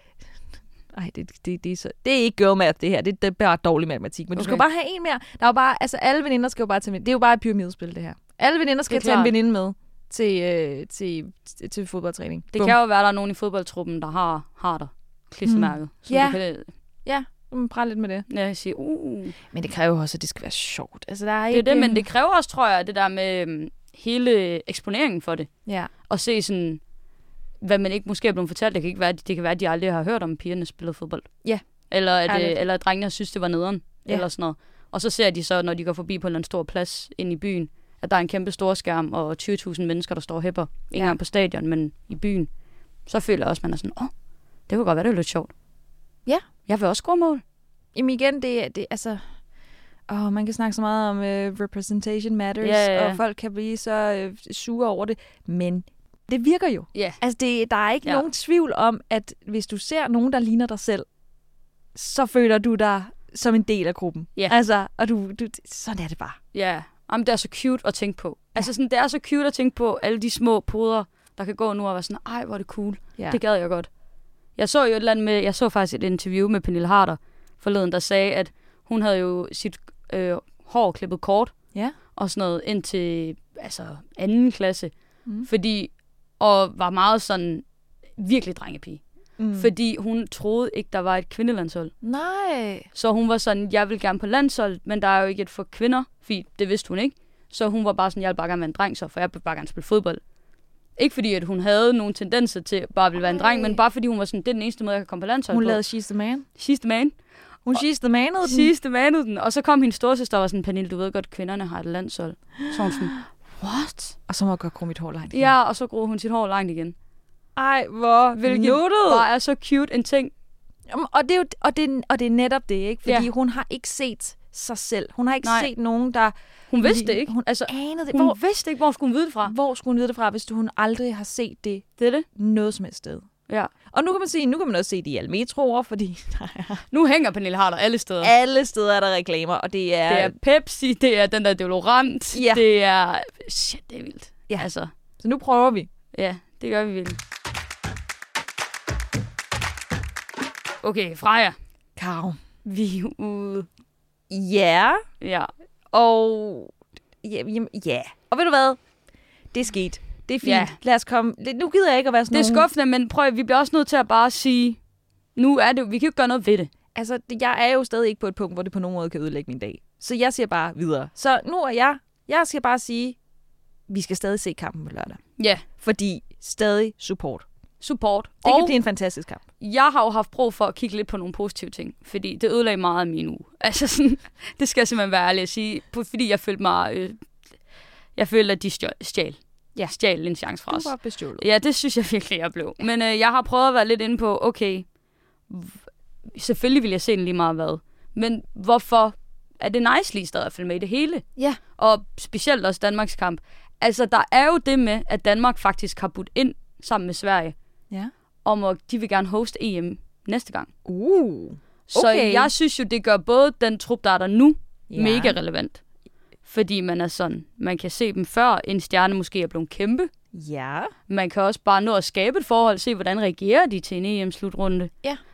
Ej, det, det, det, er så, det er ikke girl math, det her. Det, det er bare dårlig matematik. Men okay. Du skal jo bare have en mere. Der er jo bare... Altså, alle veninder skal jo bare tage med. Det er jo bare et pyramidespil, det her. Alle veninder skal tage en klart. veninde med til, øh, til, til, til fodboldtræning. Det Bum. kan jo være, at der er nogen i fodboldtruppen, der har, har der klistermærket. Mm. Ja. Du kan, Ja, du må prale lidt med det. ja, sige, uh. Men det kræver jo også, at det skal være sjovt. Altså, der er Det ikke... er det, men det kræver også, tror jeg, det der med um, hele eksponeringen for det. Ja. Og se sådan, hvad man ikke måske er blevet fortalt. Det kan ikke være, det kan være, at de aldrig har hørt om pigerne spillede fodbold. Ja. Eller at, Ærligt. øh, eller at drengene synes, det var nederen. Ja. Eller sådan noget. Og så ser de så, når de går forbi på en eller anden stor plads ind i byen, at der er en kæmpe storskærm og tyve tusind mennesker, der står og hæpper. Ikke Ja. engang på stadion, men i byen. Så føler jeg også, at man er sådan, åh, oh, det kunne godt være, det er lidt sjovt. Ja. Jeg vil også score mål. Jamen igen, det er det, altså... Åh, man kan snakke så meget om uh, representation matters, Ja, ja, ja. og folk kan blive så uh, sure over det. Men det virker jo. Ja. Altså, det, der er ikke Ja. nogen tvivl om, at hvis du ser nogen, der ligner dig selv, så føler du dig som en del af gruppen. Ja. Altså, og du, du, sådan er det bare. Ja, jamen, det er så cute at tænke på. Ja. Altså sådan, det er så cute at tænke på alle de små poder, der kan gå nu og være sådan, ej, hvor er det cool. Ja. Det gad jeg godt. Jeg så jo et eller andet med, jeg så faktisk et interview med Pernille Harder forleden, der sagde, at hun havde jo sit øh, hår klippet kort Ja. og sådan noget indtil altså anden klasse, Mm. fordi og var meget sådan virkelig drengepige, Mm. fordi hun troede ikke der var et kvindelandshold. Nej. Så hun var sådan, jeg vil gerne på landshold, men der er jo ikke et for kvinder, fordi det vidste hun ikke. Så hun var bare sådan, jeg vil bare gerne være en dreng så, for jeg vil bare gerne spille fodbold. Ikke fordi, at hun havde nogle tendenser til bare at ville være en dreng, men bare fordi hun var sådan, det er den eneste måde, jeg kan komme på landshold Hun på. lavede She's the Man. She's the man. Hun She's the Man'ede den. Sidste manede den. Og så kom hendes storesøster og var sådan, Pernille, du ved godt, kvinderne har et landshold. Så hun sådan, what? Og så må jeg godt gro mit hår langt. Ja, og så groede hun sit hår langt igen. Ej, hvor Hvilket nuttet. bare er så cute en ting. Jamen, og, det er jo, og, det, og det er netop det, ikke? Fordi Ja. hun har ikke set sig selv. Hun har ikke Nej. set nogen, der... Hun vidste det ikke. Hun Altså, anede det. hun Hvor, vidste ikke, hvor skulle hun vide det fra. hvor skulle hun vide det fra, hvis hun aldrig har set det Det er det. noget som helst sted? Ja. Og nu kan man sige, nu kan man også se det i alle metroer, fordi Nu hænger Pernille Harder alle steder. alle steder er der reklamer, og det er... Det er Pepsi, det er den der deodorant, Ja. det er... Shit, det er vildt. Ja. Altså, Så nu prøver vi. ja, det gør vi vildt. Okay, Freja. Karo. Vi er ude. Ja, Ja. og... Ja, jamen, ja. Og ved du hvad? Det er sket. Det er fint. Ja. Lad os komme... Nu gider jeg ikke at være sådan Det er nogen- skuffende, men prøv, vi bliver også nødt til at bare sige, nu er det, vi kan jo ikke gøre noget ved det. Altså, det- jeg er jo stadig ikke på et punkt, hvor det på nogen måde kan ødelægge min dag. Så jeg siger bare videre. Så nu er jeg... Jeg skal bare sige, vi skal stadig se kampen på lørdag. Ja, Fordi stadig support. support. Det og kan blive en fantastisk kamp. jeg har jo haft brug for at kigge lidt på nogle positive ting, fordi det ødelagde meget af min uge. Altså sådan, det skal jeg simpelthen være ærlig at sige, på- fordi jeg følte mig... Øh, jeg følte, at de stjal, stjal, Ja. stjal en chance fra os. Du var bestjålet. Ja, det synes jeg virkelig, jeg blev. Men øh, jeg har prøvet at være lidt inde på, okay, v- selvfølgelig vil jeg se den lige meget hvad, men hvorfor er det nice lige stadig at følge med i det hele? Ja. Og specielt også Danmarks kamp. Altså, der er jo det med, at Danmark faktisk har budt ind sammen med Sverige, Ja. om at de vil gerne hoste E M næste gang. Uh. Så Okay. jeg synes jo, det gør både den trup, der er der nu, Ja. mega relevant. Fordi man er sådan, man kan se dem før en stjerne måske er blevet kæmpe. Ja. Man kan også bare nå at skabe et forhold, se hvordan reagerer de til en E M-slutrunde. Ja.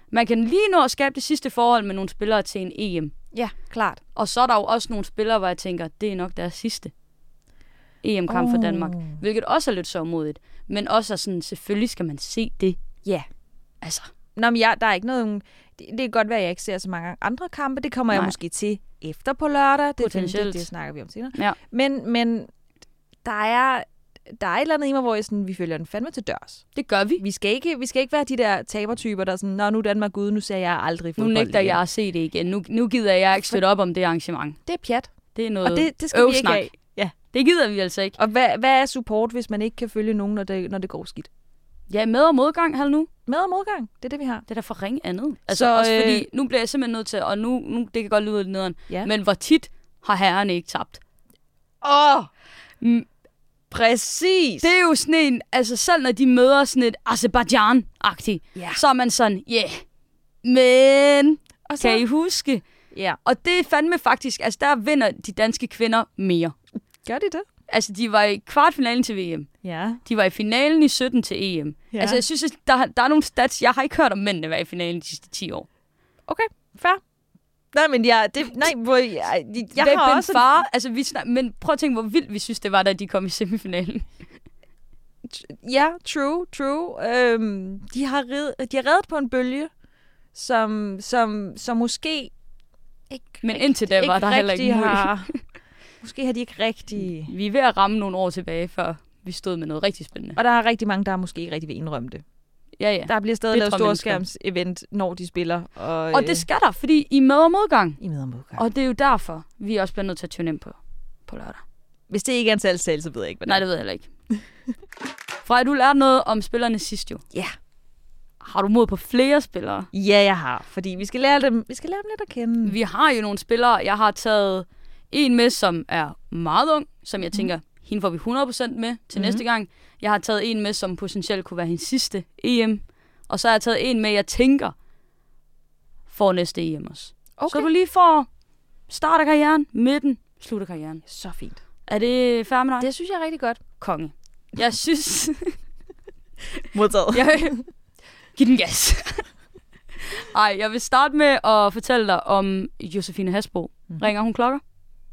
Man kan lige nå at skabe det sidste forhold med nogle spillere til en E M. Ja, klart. Og så er der jo også nogle spillere, hvor jeg tænker, det er nok deres sidste E M-kamp oh. for Danmark. Hvilket også er lidt sørgmodigt. Men også er sådan, selvfølgelig skal man se det. Ja. Yeah. Altså. Nå, men jeg, der er ikke noget... Det, det kan godt være, at jeg ikke ser så mange andre kampe. Det kommer Nej. jeg måske til efter på lørdag. Det, Potentielt. Det, det snakker vi om senere. Ja. Men, men der er... Der er et eller andet i mig, hvor jeg sådan, vi følger den fandme til dørs. Det gør vi. Vi skal ikke, vi skal ikke være de der tabertyper, der er sådan, nå, nu er Danmark ude, nu ser jeg aldrig fodbold. Nu nægter jeg at se det igen. Nu, nu gider jeg ikke støtte op om det arrangement. Det er pjat. Det er noget og det, det skal vi ikke have. Ja. Det gider vi altså ikke. Og hvad, hvad er support, hvis man ikke kan følge nogen, når det, når det går skidt? Ja, med- og modgang, halv nu. Med- og modgang, det er det, vi har. Det er da for ringe andet. Altså Så, også øh... fordi, nu bliver jeg simpelthen nødt til, og nu, nu det kan godt lyde lidt nederen, ja. men hvor tit har herrerne ikke tabt? Åh! Oh. Mm. Præcis. Det er jo sådan en, altså selv når de møder sådan et Azerbaijan-agtigt, yeah. så er man sådan, ja, yeah. men og så... kan I huske? Ja. Yeah. Og det er fandme faktisk, altså der vinder de danske kvinder mere. Gør de det? Altså de var i kvartfinalen til V M. Ja. De var i finalen i sytten til E M. Ja. Altså jeg synes, at der, der er nogle stats, jeg har ikke hørt om mændene være i finalen de sidste ti år. Okay, fair. Nej, men jeg, det, nej, hvor jeg, jeg, jeg Hvem har også... far, altså, vi snak, men prøv at tænke, hvor vildt vi synes, det var, da de kom i semifinalen. Ja, true, true. Øhm, de, har red, de har reddet på en bølge, som, som, som måske ikke men indtil da var der heller ikke har, måske har de ikke rigtig... Vi er ved at ramme nogle år tilbage, før vi stod med noget rigtig spændende. Og der er rigtig mange, der måske ikke rigtig vil indrømme det. Ja, ja. Der bliver stadig lavet storskærms-event, når de spiller. Og, og det skal der, fordi I med og modgang. I med og modgang. Og det er jo derfor, vi også bliver nødt til at tune ind på, på lørdag. Hvis det ikke er en salgstale, så ved jeg ikke, hvad det Nej, det ved jeg heller ikke. Freja, du lærte noget om spillerne sidst jo. Ja. Har du mod på flere spillere? Ja, jeg har. Fordi vi skal lære dem, vi skal lære dem lidt at kende. Vi har jo nogle spillere. Jeg har taget en med, som er meget ung, som jeg tænker, mm. hende får vi hundrede procent med til mm. næste gang. Jeg har taget en med, som potentielt kunne være hendes sidste E M. Og så har jeg taget en med, jeg tænker, får næste E M også. Okay. Så du lige får starter karrieren, midten, slutter karrieren. Så fint. Er det fair med dig? Det synes jeg er rigtig godt. Konge. Jeg synes... Modtaget. jeg... Giv den gas. Ej, jeg vil starte med at fortælle dig om Josefine Hasbro. Mm. Ringer hun klokker?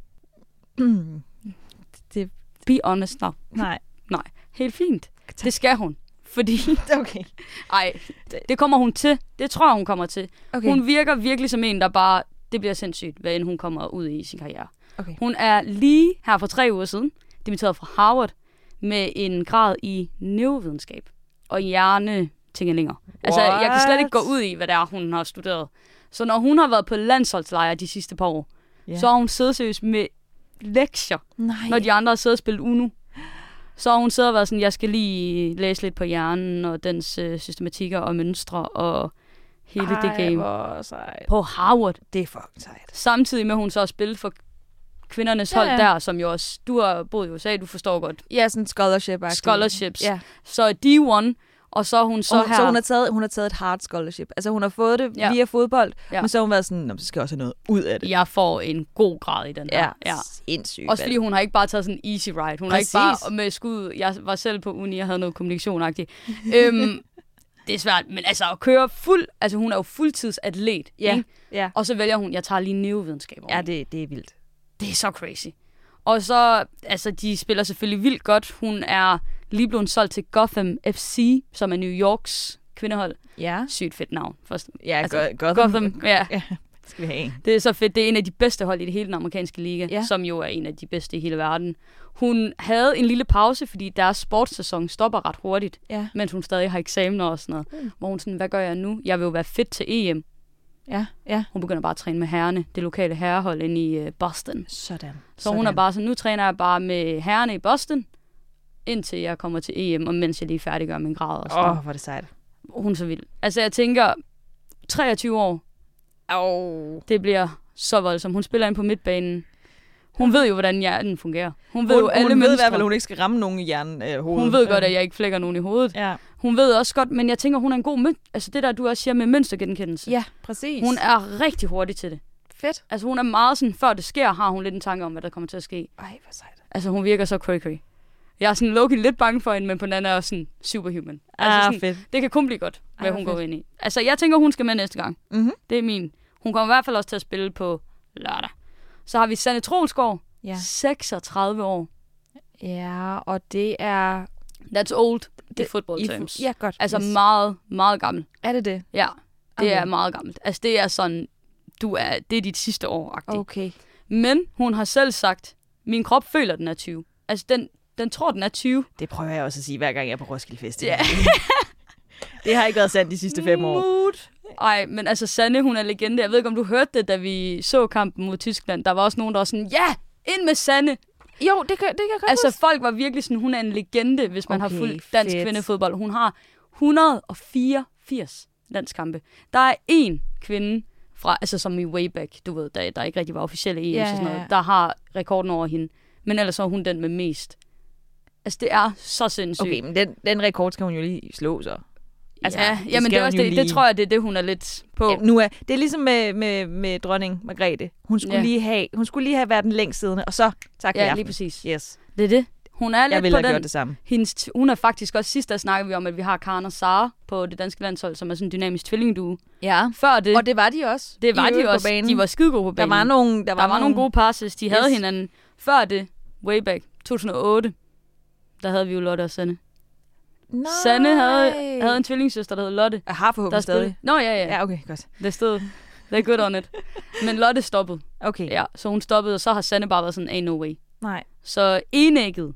Mm. Det... Be honest now. Nej. Nej, helt fint. Det skal hun. Fordi... Okay. Ej, det kommer hun til. Det tror jeg, hun kommer til. Okay. Hun virker virkelig som en, der bare... Det bliver sindssygt, hvad end hun kommer ud i sin karriere. Okay. Hun er lige her for tre uger siden dimitteret fra Harvard med en grad i neurovidenskab og hjernetingelinger. Altså, jeg kan slet ikke gå ud i, hvad det er, hun har studeret. Så når hun har været på landsholdslejre de sidste par år, yeah. så har hun siddet seriøst med lektier, Nej. når de andre har siddet og spillet Uno. Så har hun siddet og været sådan, jeg skal lige læse lidt på hjernen og dens øh, systematikker og mønstre og hele Ej, det game. hvor sejt. På Harvard. Det er fucking sejt. Samtidig med, at hun så har spillet for kvindernes ja, hold ja. der, som jo også, du har boet i U S A, du forstår godt. Ja, sådan scholarship. Scholarships. Ja. Så D et, og så er hun så og, her. Så hun har, taget, hun har taget et hard scholarship. Altså hun har fået det ja. via fodbold, ja. men så har hun været sådan, så skal jeg også have noget ud af det. Jeg får en god grad i den der. Ja, ja. Sindssygt. Også fordi hun har ikke bare taget sådan en easy ride. Hun Præcis. har ikke bare med skud. Jeg var selv på uni, jeg havde noget kommunikationagtigt. øhm, det er svært, men altså at køre fuld, altså hun er jo fuldtidsatlet, ja. ikke? Ja. Og så vælger hun, jeg tager lige neurovidenskab. Ja, det, det er vildt. Det er så crazy. Og så, altså de spiller selvfølgelig vildt godt. Hun er lige blevet solgt til Gotham F C, som er New Yorks kvindehold. Ja. Sygt fedt navn. Først. Ja, altså, Gotham. Gotham, ja. ja. Skal vi have en. Det er så fedt. Det er en af de bedste hold i det hele den amerikanske liga, ja. som jo er en af de bedste i hele verden. Hun havde en lille pause, fordi deres sportssæson stopper ret hurtigt, ja. mens hun stadig har eksamener og sådan noget. Mm. Hvor hun sådan, hvad gør jeg nu? Jeg vil jo være fit til E M. Ja, ja. Hun begynder bare at træne med herrerne, det lokale herrehold inde i uh, Boston. Sådan. Så Sådan. hun er bare sådan, nu træner jeg bare med herrerne i Boston, indtil jeg kommer til E M, og mens jeg lige færdiggør min grad. Åh, oh, hvor er det sejt. Hun er så vild. Altså jeg tænker, treogtyve år, oh. det bliver så voldsomt. Hun spiller ind på midtbanen. Hun ved jo, hvordan hjernen fungerer. Hun ved hun, jo alle hun mønstre. ved i hvert fald, hun ikke skal ramme nogen i hjernen øh, hovedet. Hun ved godt, at jeg ikke flækker nogen i hovedet. Ja. Hun ved også godt, men jeg tænker, hun er en god møn... Altså det der, du også siger med mønstergenkendelse. Ja, præcis. Hun er rigtig hurtig til det. Fedt. Altså hun er meget sådan, før det sker, har hun lidt en tanke om, hvad der kommer til at ske. Ej, hvor sejt. Altså hun virker så cray-cray. Jeg er sådan low-key lidt bange for hende, men på den anden er også sådan superhuman. Altså Ah, sådan, fedt. det kan kun blive godt, hvad Ej, hun hvor går fedt. ind i. Altså, jeg tænker, hun skal med næste gang. Mm-hmm. Det er min. Hun kommer i hvert fald også til at spille på lørdag. Så har vi Sanne Troelsgaard, Ja. seksogtredive år. Ja, og det er... That's old Det- i football i terms. fu- ja, godt. Altså yes. meget, meget gammel. Er det det? Ja, det Okay. er meget gammelt. Altså, det er sådan, du er, det er dit sidste år-agtigt. Okay. Men hun har selv sagt, min krop føler, den er tyve. Altså, den, den tror, den er tyve. Det prøver jeg også at sige, hver gang jeg er på Roskilde Festival. Ja. Det har ikke været sandt de sidste fem år. Mood. Ej, men altså, Sanne, hun er legende. Jeg ved ikke, om du hørte det, da vi så kampen mod Tyskland. Der var også nogen, der var sådan, ja, ind med Sanne. Jo, det kan, det kan jeg godt Altså, huske. folk var virkelig sådan, hun er en legende, hvis man Okay, har fulgt dansk fedt. kvindefodbold. Hun har et hundrede og fireogfirs landskampe. Der er én kvinde fra, altså som i way back, du ved, der, der ikke rigtig var officielle E M, Ja, ja, sådan ja, noget, ja. der har rekorden over hende. Men ellers så er hun den med mest. Altså, det er så sindssygt. Okay, men den, den rekord skal hun jo lige slå, så. Altså, Altså, ja, det jamen skal det er hun også jo det, lige- det tror jeg, det er det, hun er lidt på. Ja, nu er, det er ligesom med, med, med dronning Margrethe. Hun skulle, Ja. lige have, hun skulle lige have været den længst siddende, og så tak for i Ja, aften. lige præcis. Yes. Det er det. Hun er Jeg lidt ville på have den. gjort det samme. Hendes, hun er faktisk også, sidst der snakkede vi om, at vi har Karen og Sara på det danske landshold, som er sådan en dynamisk tvillingdue. Ja. Før det, Og det var de også. det var I øvrigt de på også. banen. De var skide gode på Der banen. var nogle, der der var, var, var nogle gode passes. De havde Yes. hinanden. Før det, way back, to tusind og otte, der havde vi jo Lotte og Sanne. Nej. Sanne havde, havde en tvillingssøster, der hed Lotte. Jeg har forhåbentlig Der stadig. spillede. Nå, ja, ja. Ja, okay, godt. Det stod. They're good on it. Men Lotte stoppede. Okay. Ja, så hun stoppede, og så har Sanne bare været sådan, ain't no way. Nej. Så enægget.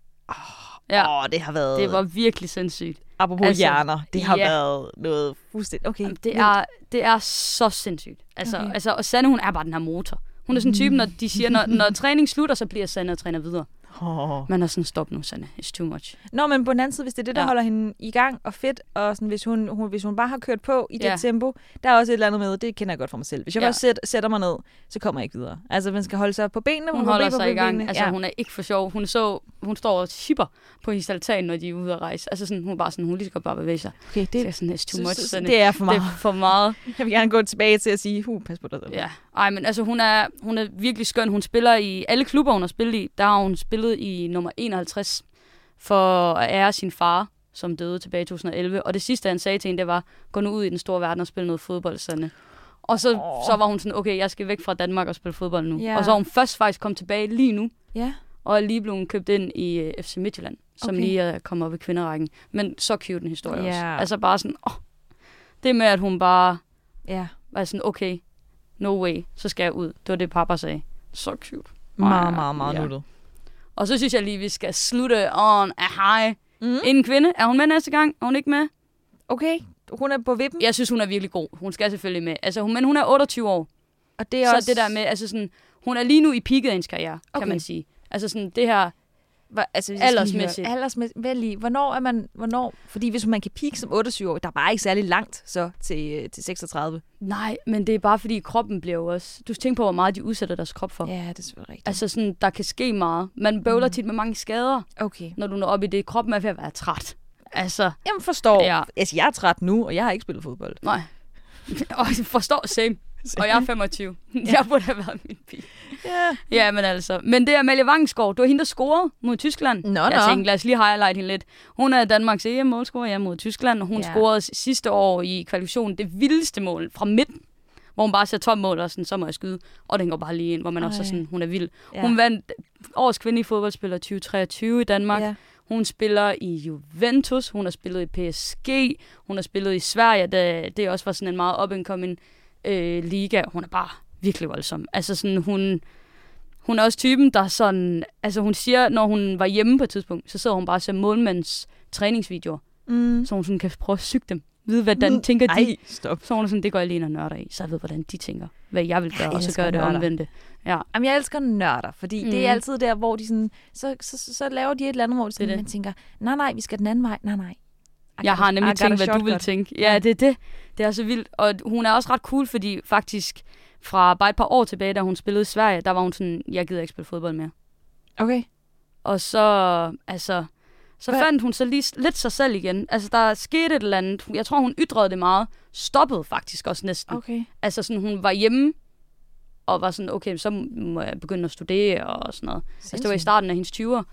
Ja, Åh, det har været... det var virkelig sindssygt. Apropos altså, altså, hjerner, det har ja. været noget fuldstændig... Okay. Jamen, det, er, det er så sindssygt. Altså, Okay. okay. altså, og Sanne, hun er bare den her motor. Hun er sådan en type, når de siger, når, når træning slutter, så bliver Sanne og træner videre. Oh. Man er sådan, stop nu, Sanne. It's too much. Nå, men på den anden side, hvis det er det, der Ja. ja. holder hende i gang og fedt, og sådan, hvis, hun, hun, hvis hun bare har kørt på i det Ja. tempo, der er også et eller andet med, det kender jeg godt fra mig selv. Hvis jeg Ja. ja. bare sæt, sætter mig ned, så kommer jeg ikke videre. Altså, man skal holde sig på benene, Hun må holder ben på sig i gang. benene. Altså, ja. hun er ikke for sjov. Hun, så, hun står og chipper på hendes altan, når de er ude at rejse. Altså, sådan, hun er bare sådan, hun lige skal bare bevæge sig. Okay, Det er det, sådan, it's too så- much, så- Sanne. det er for Det meget. er for meget. Jeg vil gerne gå tilbage til at sige, huh, pas på dig selv. Ja. Ej, men altså, hun er, hun er virkelig skøn. Hun spiller i alle klubber, hun har spillet i. Der har hun spillet i nummer enoghalvtreds for at ære sin far, som døde tilbage i to tusind og elleve. Og det sidste, han sagde til hende, det var, gå nu ud i den store verden og spille noget fodbold, Sanne. Og så, Åh. så var hun sådan, okay, jeg skal væk fra Danmark og spille fodbold nu. Ja. Og så er hun først faktisk kommet tilbage lige nu, Ja. og er lige blevet købt ind i uh, F C Midtjylland, som Okay. lige er kommet op i kvinderækken. Men så cute en historie Ja. også. Altså bare sådan, åh, det med, at hun bare Ja. var sådan, okay, no way, så skal jeg ud. Det var det, pappa sagde. Så cute. Meget, meget, meget Ja. nuttet. Og så synes jeg lige, vi skal slutte on a high. Mm. En kvinde, er hun med næste gang? Er hun ikke med? Okay, hun er på vippen. Jeg synes, hun er virkelig god. Hun skal selvfølgelig med. Altså, hun, men hun er otteogtyve år. Og det er Så også... det der med, altså sådan, hun er lige nu i peaket af hendes karriere, okay. Okay. kan man sige. Altså sådan, det her, Hva, altså, hvis jeg skal lige Aldersmæssigt. høre- Aldersmæssigt. Vel lige. Hvornår er man... Hvornår? Fordi hvis man kan peak som otteogtyve år, der er bare ikke særlig langt så til, øh, til seksogtredive. nej, men det er bare fordi kroppen bliver jo også, du tænker på, hvor meget de udsætter deres krop for. Ja, det er selvfølgelig rigtigt. Altså sådan, der kan ske meget. Man bøvler Mm. tit med mange skader, Okay. når du når op i det. Kroppen er ved at være træt. Altså, Jamen forstår. Ja. Ja. Altså, jeg er træt nu, og jeg har ikke spillet fodbold. nej. Og jeg forstår, same. Og jeg er femogtyve. Jeg burde have været min pige. Ja. Ja, men altså. Men det er Amalie Vangsgaard. Du var hende, der scorede mod Tyskland. Nå, Jeg nå. tænkte, lad os lige highlight hende lidt. Hun er Danmarks E M-målscorer, ja, mod Tyskland. Hun Ja. scorede sidste år i kvalifikationen det vildeste mål fra midten, hvor hun bare ser tom mål og sådan, så må jeg skyde. Og den går bare lige ind, hvor man Ej. også er Ej. sådan, hun er vild. Ja. Hun vandt årets kvindelige fodboldspiller tyve treogtyve i Danmark. Ja. Hun spiller i Juventus, hun har spillet i P S G, hun har spillet i Sverige, da det også var sådan en meget up-and-coming øh, liga. Hun er bare virkelig voldsom. Altså sådan, hun, hun er også typen, der sådan, altså hun siger, når hun var hjemme på et tidspunkt, så sidder hun bare og ser målmænds træningsvideoer, Mm. så hun sådan kan prøve at syge dem. Vide, hvordan tænker de. Ej, stop. Så hun er sådan, det går jeg lige ind og nørder i, så jeg ved, hvordan de tænker, hvad jeg vil gøre, Jeg og så elsker gør jeg det nørder. omvendte. Ja. Jamen, jeg elsker nørder, fordi mm. det er Mhm. altid der, hvor de sådan, så, så, så, så laver de et eller andet, hvor de sådan, Det er det. man tænker, nej, nej, vi skal den anden vej, nej, nej. I Jeg got har a- I nemlig got tænkt, a hvad du vil shortcut. tænke. Ja, det er det. Det er så vildt. Og hun er også ret cool, fordi faktisk fra bare et par år tilbage, da hun spillede i Sverige, der var hun sådan, jeg gider ikke spille fodbold mere. Okay. Og så, altså, så Hvad? fandt hun så lige s- lidt sig selv igen. Altså, der skete et eller andet. Jeg tror, hun ytrede det meget. Stoppede faktisk også næsten. Okay. Altså, sådan, hun var hjemme og var sådan, okay, så må jeg begynde at studere og sådan noget. Altså, det var i starten af hendes tyvere.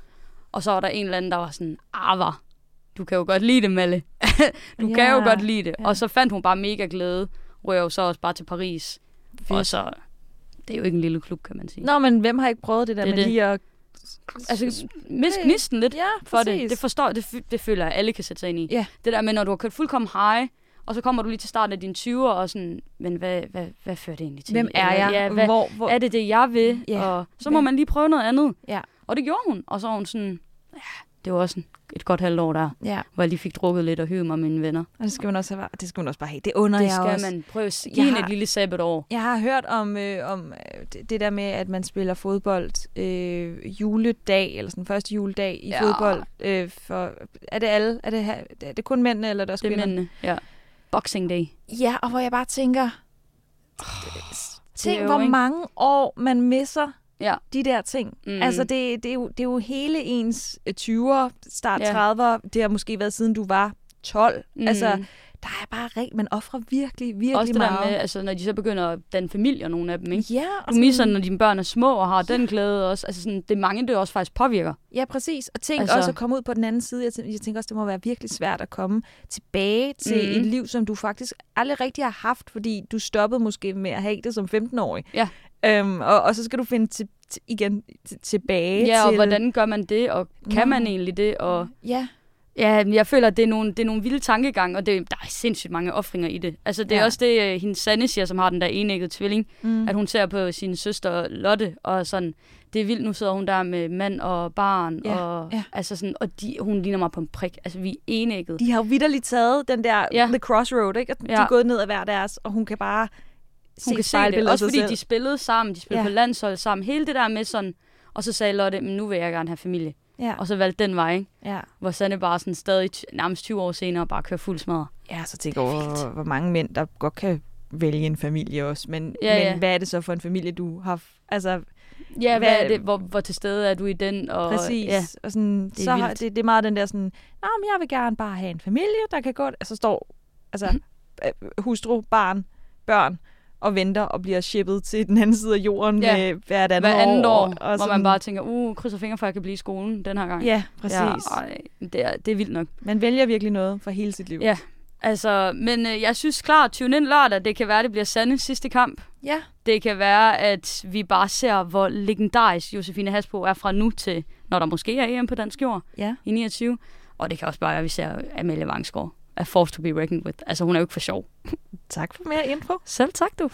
Og så var der en eller anden, der var sådan, Ava, du kan jo godt lide det, Malle. du Ja, kan jo godt lide det. ja. Og så fandt hun bare mega glæde. Rører jo så også bare til Paris. Fedt. Og så, det er jo ikke en lille klub, kan man sige. Nå, men hvem har ikke prøvet det der Det er med det. lige at... Altså, mist gnisten lidt Ja, for præcis. det. Det forstår, det, fy- det føler jeg, alle kan sætte sig ind i. Ja. Det der med, når du har kørt fuldkommen high, og så kommer du lige til starten af dine tyvere, og sådan, men hvad, hvad, hvad fører det egentlig til? Hvem er Eller, jeg? Ja, hvad, hvor, hvor... er det det, jeg vil? Ja. Og så må Hvem? man lige prøve noget andet. Ja. Og det gjorde hun. Og så var hun sådan, ja, det var også en, et godt halvt år der, Ja, hvor jeg lige fik drukket lidt og hygget mig med mine venner. og det skal hun også have, det skal hun også bare have. Det under Det jeg skal også. man prøve at Jeg give hende har- et lille sabbatår. Jeg har hørt om, øh, om øh, det, det der med, at man spiller fodbold øh, juledag, eller sådan første juledag i Ja. fodbold. Øh, for, er det alle? Er det, her- er det kun mændene, eller der Det er spiller? mændene, ja. Boxing Day. Ja, og hvor jeg bare tænker, tænk jo, hvor ikke? mange år man misser Ja. de der ting. Mm. Mm. Altså, det, det, er jo, det er jo hele ens øh, tyvere, start Ja. tredivere. Det har måske været siden du var tolv. Mm. Altså, der er bare rigt. Man offrer virkelig, virkelig Også det meget. der med, altså, når de så begynder at danne familie, nogle af dem, ikke? Ja, og Du misser, når dine børn er små og har den glæde også. Altså sådan, det er mange, det også faktisk påvirker. Ja, præcis. Og tænk Altså- altså, også at komme ud på den anden side. Jeg tænker, jeg tænker også, det må være virkelig svært at komme tilbage til Mhm. et liv, som du faktisk aldrig rigtig har haft, fordi du stoppede måske med at have det som femten-årig. Ja. Øhm, og, og så skal du finde til, til, igen til, tilbage Ja, til... og hvordan gør man det, og kan Nå. man egentlig det? Og Ja, ja, jeg føler, at det er nogle, det er nogle vilde tankegang, og det, der er sindssygt mange ofringer i det. Altså, det er Ja. også det, øh, hendes Sanne siger, som har den der enæggede tvilling, mm. at hun ser på sin søster Lotte, og sådan, det er vildt, nu sidder hun der med mand og barn, Ja, og, ja. altså sådan, og de, hun ligner mig på en prik. Altså, vi er enægget. De har jo vitterligt taget den der Ja. The Crossroad, ikke? Og de Ja. er gået ned ad hver deres, og hun kan bare Hun kan se det, spejlbilleder af også sig fordi selv. de spillede sammen, de spillede Ja. på landshold sammen, hele det der med sådan, og så sagde Lotte, men nu vil jeg gerne have familie. Ja, Og så valgte den vej, ikke? ja. Hvor Sanne bare sådan stadig t- nærmest tyve år senere bare kører fuld smadret. Ja, så tænker jeg, hvor, hvor mange mænd, der godt kan vælge en familie også. Men, Ja, men ja. hvad er det så for en familie, du har... f- Altså, Ja, hvad, Hvad- er det, hvor, hvor til stede er du i den? Og, præcis. Ja, Og sådan, det er så har, vildt. det, det er meget den der sådan, Nå, men jeg vil gerne bare have en familie, der kan gå... Altså står altså, Mhm. øh, hustru, barn, børn, og venter og bliver shippet til den anden side af jorden Ja. med hvert andet, hver andet år, og hvor sådan, man bare tænker, uh, krydser fingre for, at jeg kan blive i skolen den her gang. Ja, præcis. Ja, Ja, ej, det, er, det er vildt nok. man vælger virkelig noget for hele sit liv. Ja. Altså, men øh, jeg synes klart, tune ind lørdag, det kan være, det bliver Sandes sidste kamp. Ja. Det kan være, at vi bare ser, hvor legendarisk Josefine Hasbro er fra nu til, når der måske er E M på dansk jord Ja. i niogtyve. Og det kan også bare være, at vi ser Amalie Vangsgaard er forced to be reckoned with. Altså, hun er jo ikke for sjov. Tak for mere info. Selv tak, du.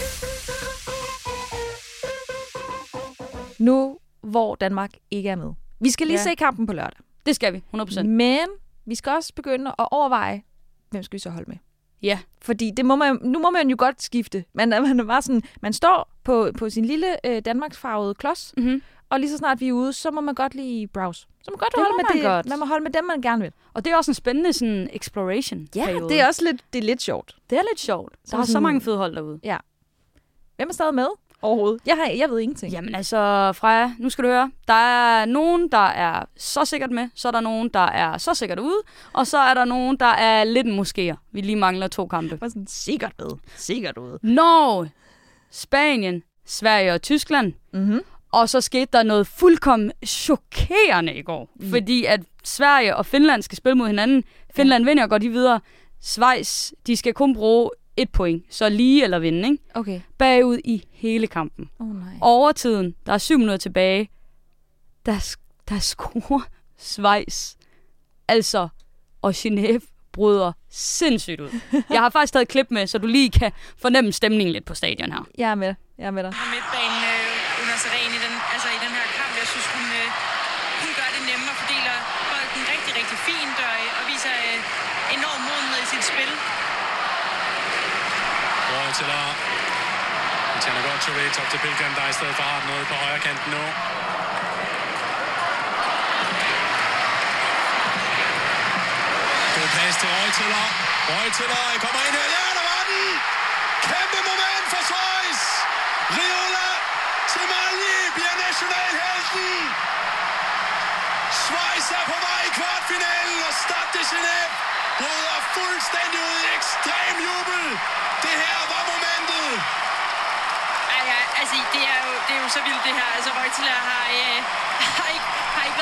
Nu, hvor Danmark ikke er med. Vi skal lige Ja. se kampen på lørdag. Det skal vi, hundrede procent. Men vi skal også begynde at overveje, hvem skal vi så holde med? Ja. Fordi det må man, nu må man jo godt skifte. Man, man, er bare sådan, man står på, på sin lille øh, danmarksfarvede klods, Mm-hmm. og lige så snart vi er ude, så må man godt lige browse. Så må man godt Det holde må med man det. godt. Man må holde med dem, man gerne vil. Og det er også en spændende sådan exploration Ja, periode. det er også lidt, det er lidt sjovt. det er lidt sjovt. Der Så er så sådan- mange fede hold derude. Hvem er stadig med overhovedet? Jeg, har, jeg ved ingenting. Jamen altså, Freja, nu skal du høre. Der er nogen, der er så sikkert med. Så er der nogen, der er så sikkert ude. Og så er der nogen, der er lidt en moskéer. Vi lige mangler to kampe. Bare sådan sikkert ved. Sikkert ude. Norge, Spanien, Sverige og Tyskland. Mm-hmm. Og så skete der noget fuldkommen chokerende i går. Mm. Fordi at Sverige og Finland skal spille mod hinanden. Finland vinder og går de videre. Schweiz, de skal kun bruge et point. Så lige eller vinde, ikke? Okay. Bagud i hele kampen. Åh oh, nej. Overtiden, der er syv minutter tilbage, der, sk- der scorer Schweiz. Altså, og Genève bryder sindssygt ud. Jeg har faktisk taget et klip med, så du lige kan fornemme stemningen lidt på stadion her. Jeg er med. Jeg er med dig. På midtbanen øh, under Seren i den, altså i den her kamp. Jeg synes, hun, øh, hun gør det nemme og fordeler bolden rigtig, rigtig fint og, øh, og viser øh, enorm modenhed i sit spil. Røgtiller. Han tjener godt Touré, top til Pilgrim, der i stedet for har noget på højre kanten nu. God plads til Røgtiller. Røgtiller kommer ind her. Ja, der var den! Kæmpe moment for Schweiz. Riola Timalji bliver nationalhelten. Schweiz er på vej i kvartfinalen, og Stade de Genève bryder fuldstændig ud i ekstrem jubel. Det her var momentet. Ej, ja, altså, det er, jo, det er jo så vildt det her. Altså, Røgtiller har, øh, har, ikke, har ikke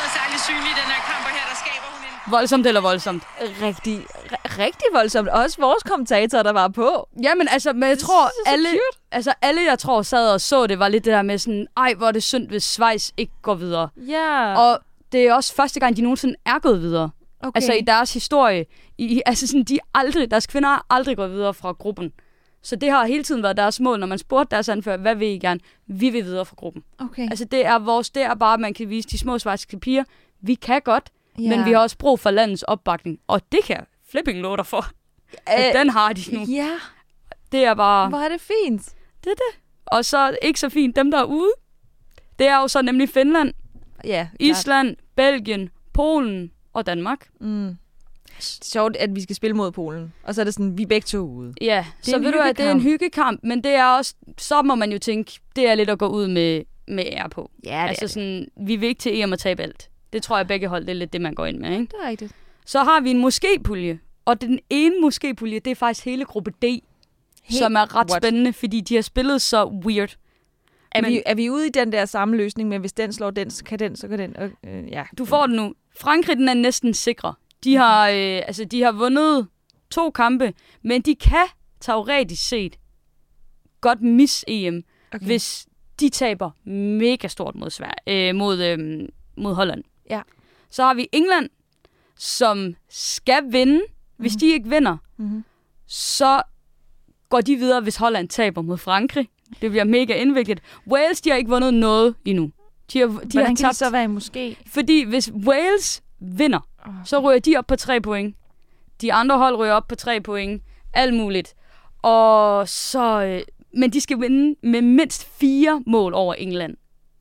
været særlig synlig i den her kamp, og her der skaber hun en... Voldsomt eller voldsomt? Rigtig, r- rigtig voldsomt. Også vores kommentatorer, der var på. Jamen altså, men jeg tror, så alle, cute. altså, alle jeg tror sad og så det, var lidt det der med sådan, ej, hvor er det synd, hvis Schweiz ikke går videre. Ja. Og det er også første gang, de nogensinde er gået videre. Okay. Altså i deres historie. I, altså sådan, de er aldrig, deres kvinder har aldrig gået videre fra gruppen. Så det har hele tiden været deres mål, når man spurgte deres anfører, hvad vil I gerne? Vi vil videre fra gruppen. Okay. Altså det er vores, det er bare, at man kan vise de små schweiziske piger, vi kan godt, Ja. men vi har også brug for landets opbakning. Og det kan jeg flipping love dig for. At den har de nu. Ja, Det er bare, hvor er det fint. det er det. Og så ikke så fint, dem der er ude, det er jo så nemlig Finland, Ja, Island, Belgien, Polen og Danmark. Mm. Det er sjovt, at vi skal spille mod Polen. Og så er det sådan, vi er begge to ude. Ja, er så en ved du, at det er en hyggekamp. hyggekamp, men det er også, så må man jo tænke, det er lidt at gå ud med, med ære på. Ja, det altså er det. sådan, vi vil ikke til E M at tabe alt. Det tror jeg begge hold, det er lidt det, man går ind med, ikke? Det er rigtigt. Så har vi en måske-pulje, og den ene måske-pulje, det er faktisk hele gruppe D, Helt som er ret what? spændende, fordi de har spillet så weird. Er, Men- vi, er vi ude i den der samme løsning med, hvis den slår den, så kan den, så kan den. Øh, øh, ja. Du får den nu. Frankrig, den er næsten sikre. De har, øh, altså, de har vundet to kampe, men de kan teoretisk set godt miss E M, Okay. hvis de taber mega stort mod, Sverige, øh, mod, øh, mod Holland. Ja. Så har vi England, som skal vinde. Mm-hmm. Hvis de ikke vinder, Mm-hmm. så går de videre, hvis Holland taber mod Frankrig. Det bliver mega indviklet. Wales, de har ikke vundet noget endnu. De har, de Hvordan har kan tabt. det så være måske? Fordi hvis Wales vinder, Oh. så ryger de op på tre point. De andre hold ryger op på tre point. Alt muligt. Og så... Øh, men de skal vinde med mindst fire mål over England.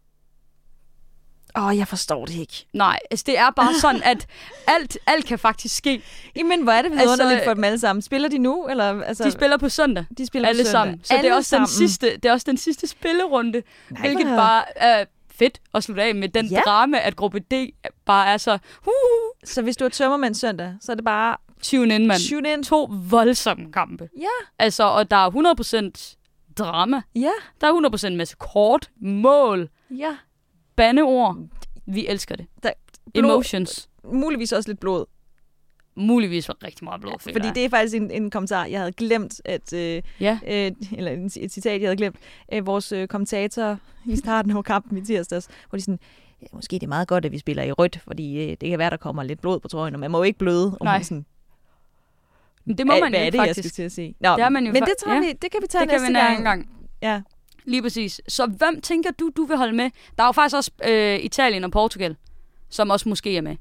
Åh, oh, jeg forstår det ikke. Nej, altså det er bare sådan, at alt, alt kan faktisk ske. Jamen, hvor er det vidunderligt Altså, altså, for dem alle sammen. Spiller de nu? Eller, altså, De spiller på søndag. de spiller Alle på søndag. sammen. Så alle det er, også sammen. den sidste, det er også den sidste spillerunde. Nej, hvilket hvor- bare er fedt at slutte af med den Ja. drama, at gruppe D bare er så... Uh, Så hvis du er tømmermænd søndag, så er det bare tune in, mand. tune in. To voldsomme kampe. Ja, Altså, og der er hundrede procent drama. ja, Der er hundrede procent masse kort, mål, ja. bandeord. Vi elsker det. Der, blod, Emotions. muligvis også lidt blod. Muligvis var rigtig meget blod. føler Fordi jeg. det er faktisk en, en kommentar, jeg havde glemt, at, øh, Ja. øh, eller en- et citat, jeg havde glemt. Øh, vores øh, kommentator i starten af kampen i tirsdags, hvor de sådan, ja, måske det er meget godt, at vi spiller i rødt, fordi øh, det kan være, der kommer lidt blod på trøjen, og man må jo ikke bløde. Og Nej. man sådan, Men det må "Hvad- man hvad jo er det, jeg faktisk. skal til at sige? Nå, Det er man jo men fa- det, tager ja. vi, det kan vi tage Det kan næste vi en gang. anden gang. Ja. Lige præcis. Så hvem tænker du, du vil holde med? Der er jo faktisk også øh, Italien og Portugal, som også måske er med.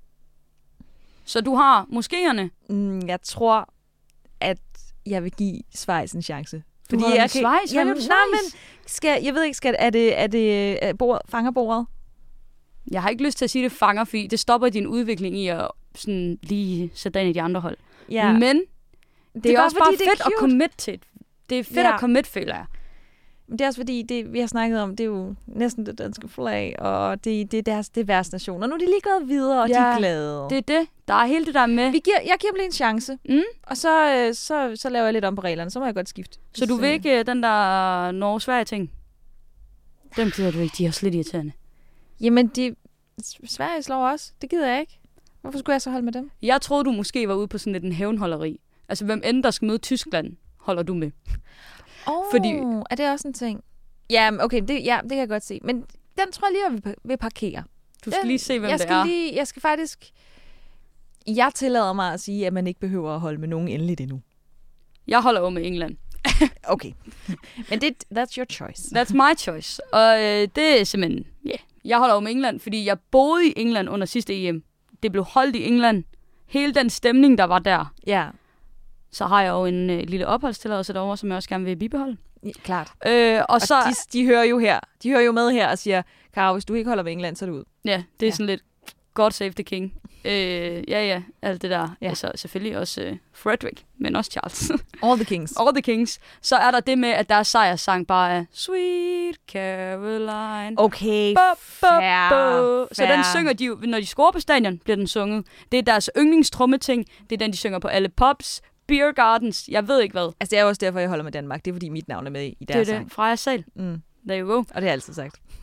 Så du har moskéerne. Mm, jeg tror, at jeg vil give Schweiz en chance. Du holder med Schweiz? Hvad Jamen, vil du nej, Schweiz? men skal, jeg ved ikke, skal, er det, er det er bord, fangerbordet? Jeg har ikke lyst til at sige, det fanger, fordi det stopper din udvikling i at sådan, lige sætte dig ind i de andre hold. Ja. Men det, det er bare også bare fordi, det er fedt at cute. commit til. Det er fedt Ja. at commit, føler jeg. Men det er også fordi, det, vi har snakket om, det er jo næsten det danske flag, og det, det er deres det er deres nation. Og nu er de lige gået videre, og ja, de Ja, er glade. Det er det. Der er hele det der med. Vi giver, jeg giver dem lige en chance, Mm. og så, øh, så, så laver jeg lidt om på reglerne, så må jeg godt skifte. Så du vil ikke øh, den der Norge-Sverige-ting? Dem gider du ikke. De er også lidt irriterende. Jamen, de, Sverige slår også. Det gider jeg ikke. Hvorfor skulle jeg så holde med dem? Jeg troede, du måske var ude på sådan lidt en hævnholderi. Altså, hvem end der skal møde Tyskland, holder du med. Oh, Fordi- er det også en ting? Ja, men okay, det, ja, det kan jeg godt se. Men den tror jeg lige, jeg vil, vil parkere. Du skal Den- lige se, hvem jeg det skal er. Lige, jeg skal faktisk... Jeg tillader mig at sige, at man ikke behøver at holde med nogen endeligt endnu. Jeg holder jo med England. Okay. Men det, that's your choice. That's my choice. Og øh, det er simpelthen... Ja, yeah. Jeg holder jo med England, fordi jeg boede i England under sidste E M. Det blev holdt i England. Hele den stemning, der var der. Ja, Så har jeg jo en øh, lille opholdstilladelse derovre, som jeg også gerne vil bibeholde. ja klart. Øh, og, Og så... de, de hører jo her. De hører jo med her og siger, Karo, hvis du ikke holder med England, så er det ud. Ja, det er Ja. sådan lidt God save the king. Øh, ja, ja, alt det der. Ja. Ja. Altså selvfølgelig også øh, Frederick, men også Charles. All the kings. All the Kings. Så er der det med, at deres sejrssang bare er Sweet Caroline. Okay, Bo, bo, fair, bo. Så fair. den synger de jo, når de scorer på stadion, bliver den sunget. Det er deres yndlingstrummeting. Det er den, de synger på alle pubs, beer gardens, jeg ved ikke hvad. Altså, det er jo også derfor, jeg holder med Danmark. Det er, fordi mit navn er med i Det er deres det. sang. Freja Sal. Mm. There you go. Og det har jeg altid sagt.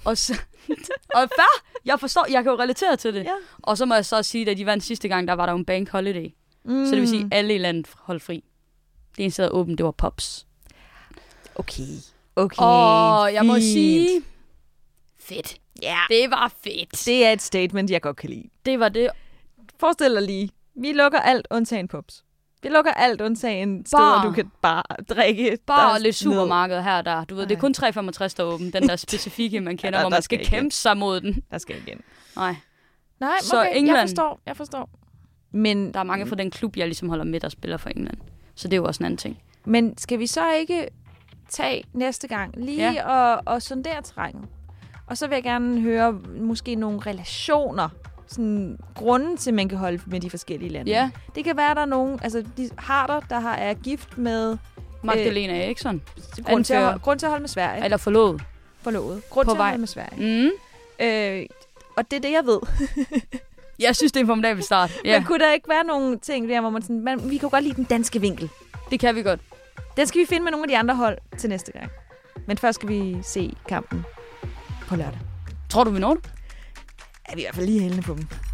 Og, så, og fair, jeg forstår, jeg kan jo relatere til det. Ja. Og så må jeg så sige, at de vandt sidste gang, der var der jo en bank holiday. Mm. Så det vil sige, at alle i landet holdt fri. Det eneste, der var åbent, det var Pops. Okay. Okay. Og jeg må fint. sige, fedt. Ja. Det var fedt. Det er et statement, jeg godt kan lide. Det var det. Forestil dig lige, vi lukker alt undtagen Pops. Vi lukker alt undtagen steder, du kan bare drikke. Bare lidt supermarked her og der. Du ved, Ej. det er kun tre femogtres der er åben. Den der specifikke, man kender, ja, der, hvor man skal, skal kæmpe sig mod den. Der skal igen. Nej. Nej, okay, så England, jeg forstår, jeg forstår. Men der er mange fra den klub, jeg ligesom holder med, der spiller for England. Så det er jo også en anden ting. Men skal vi så ikke tage næste gang lige ja. og, og sondere terrænet? Og så vil jeg gerne høre måske nogle relationer, sådan grunden til, at man kan holde med de forskellige lande. Ja. Det kan være, der er nogen, altså de Harder, der har, er gift med Magdalena øh, Eriksson. Grund til, at, grund til at holde med Sverige. Eller forlovet. Forlovet. Grund På til vej. at holde med Sverige. Mm. Øh, og det er det, jeg ved. Jeg synes, det er en formidabel start. Ja. Men kunne der ikke være nogle ting der, hvor man sådan, man, vi kan godt lide den danske vinkel. Det kan vi godt. Den skal vi finde med nogle af de andre hold til næste gang. Men først skal vi se kampen på lørdag. Tror du, vi når det? Er vi i hvert fald lige hældende på dem.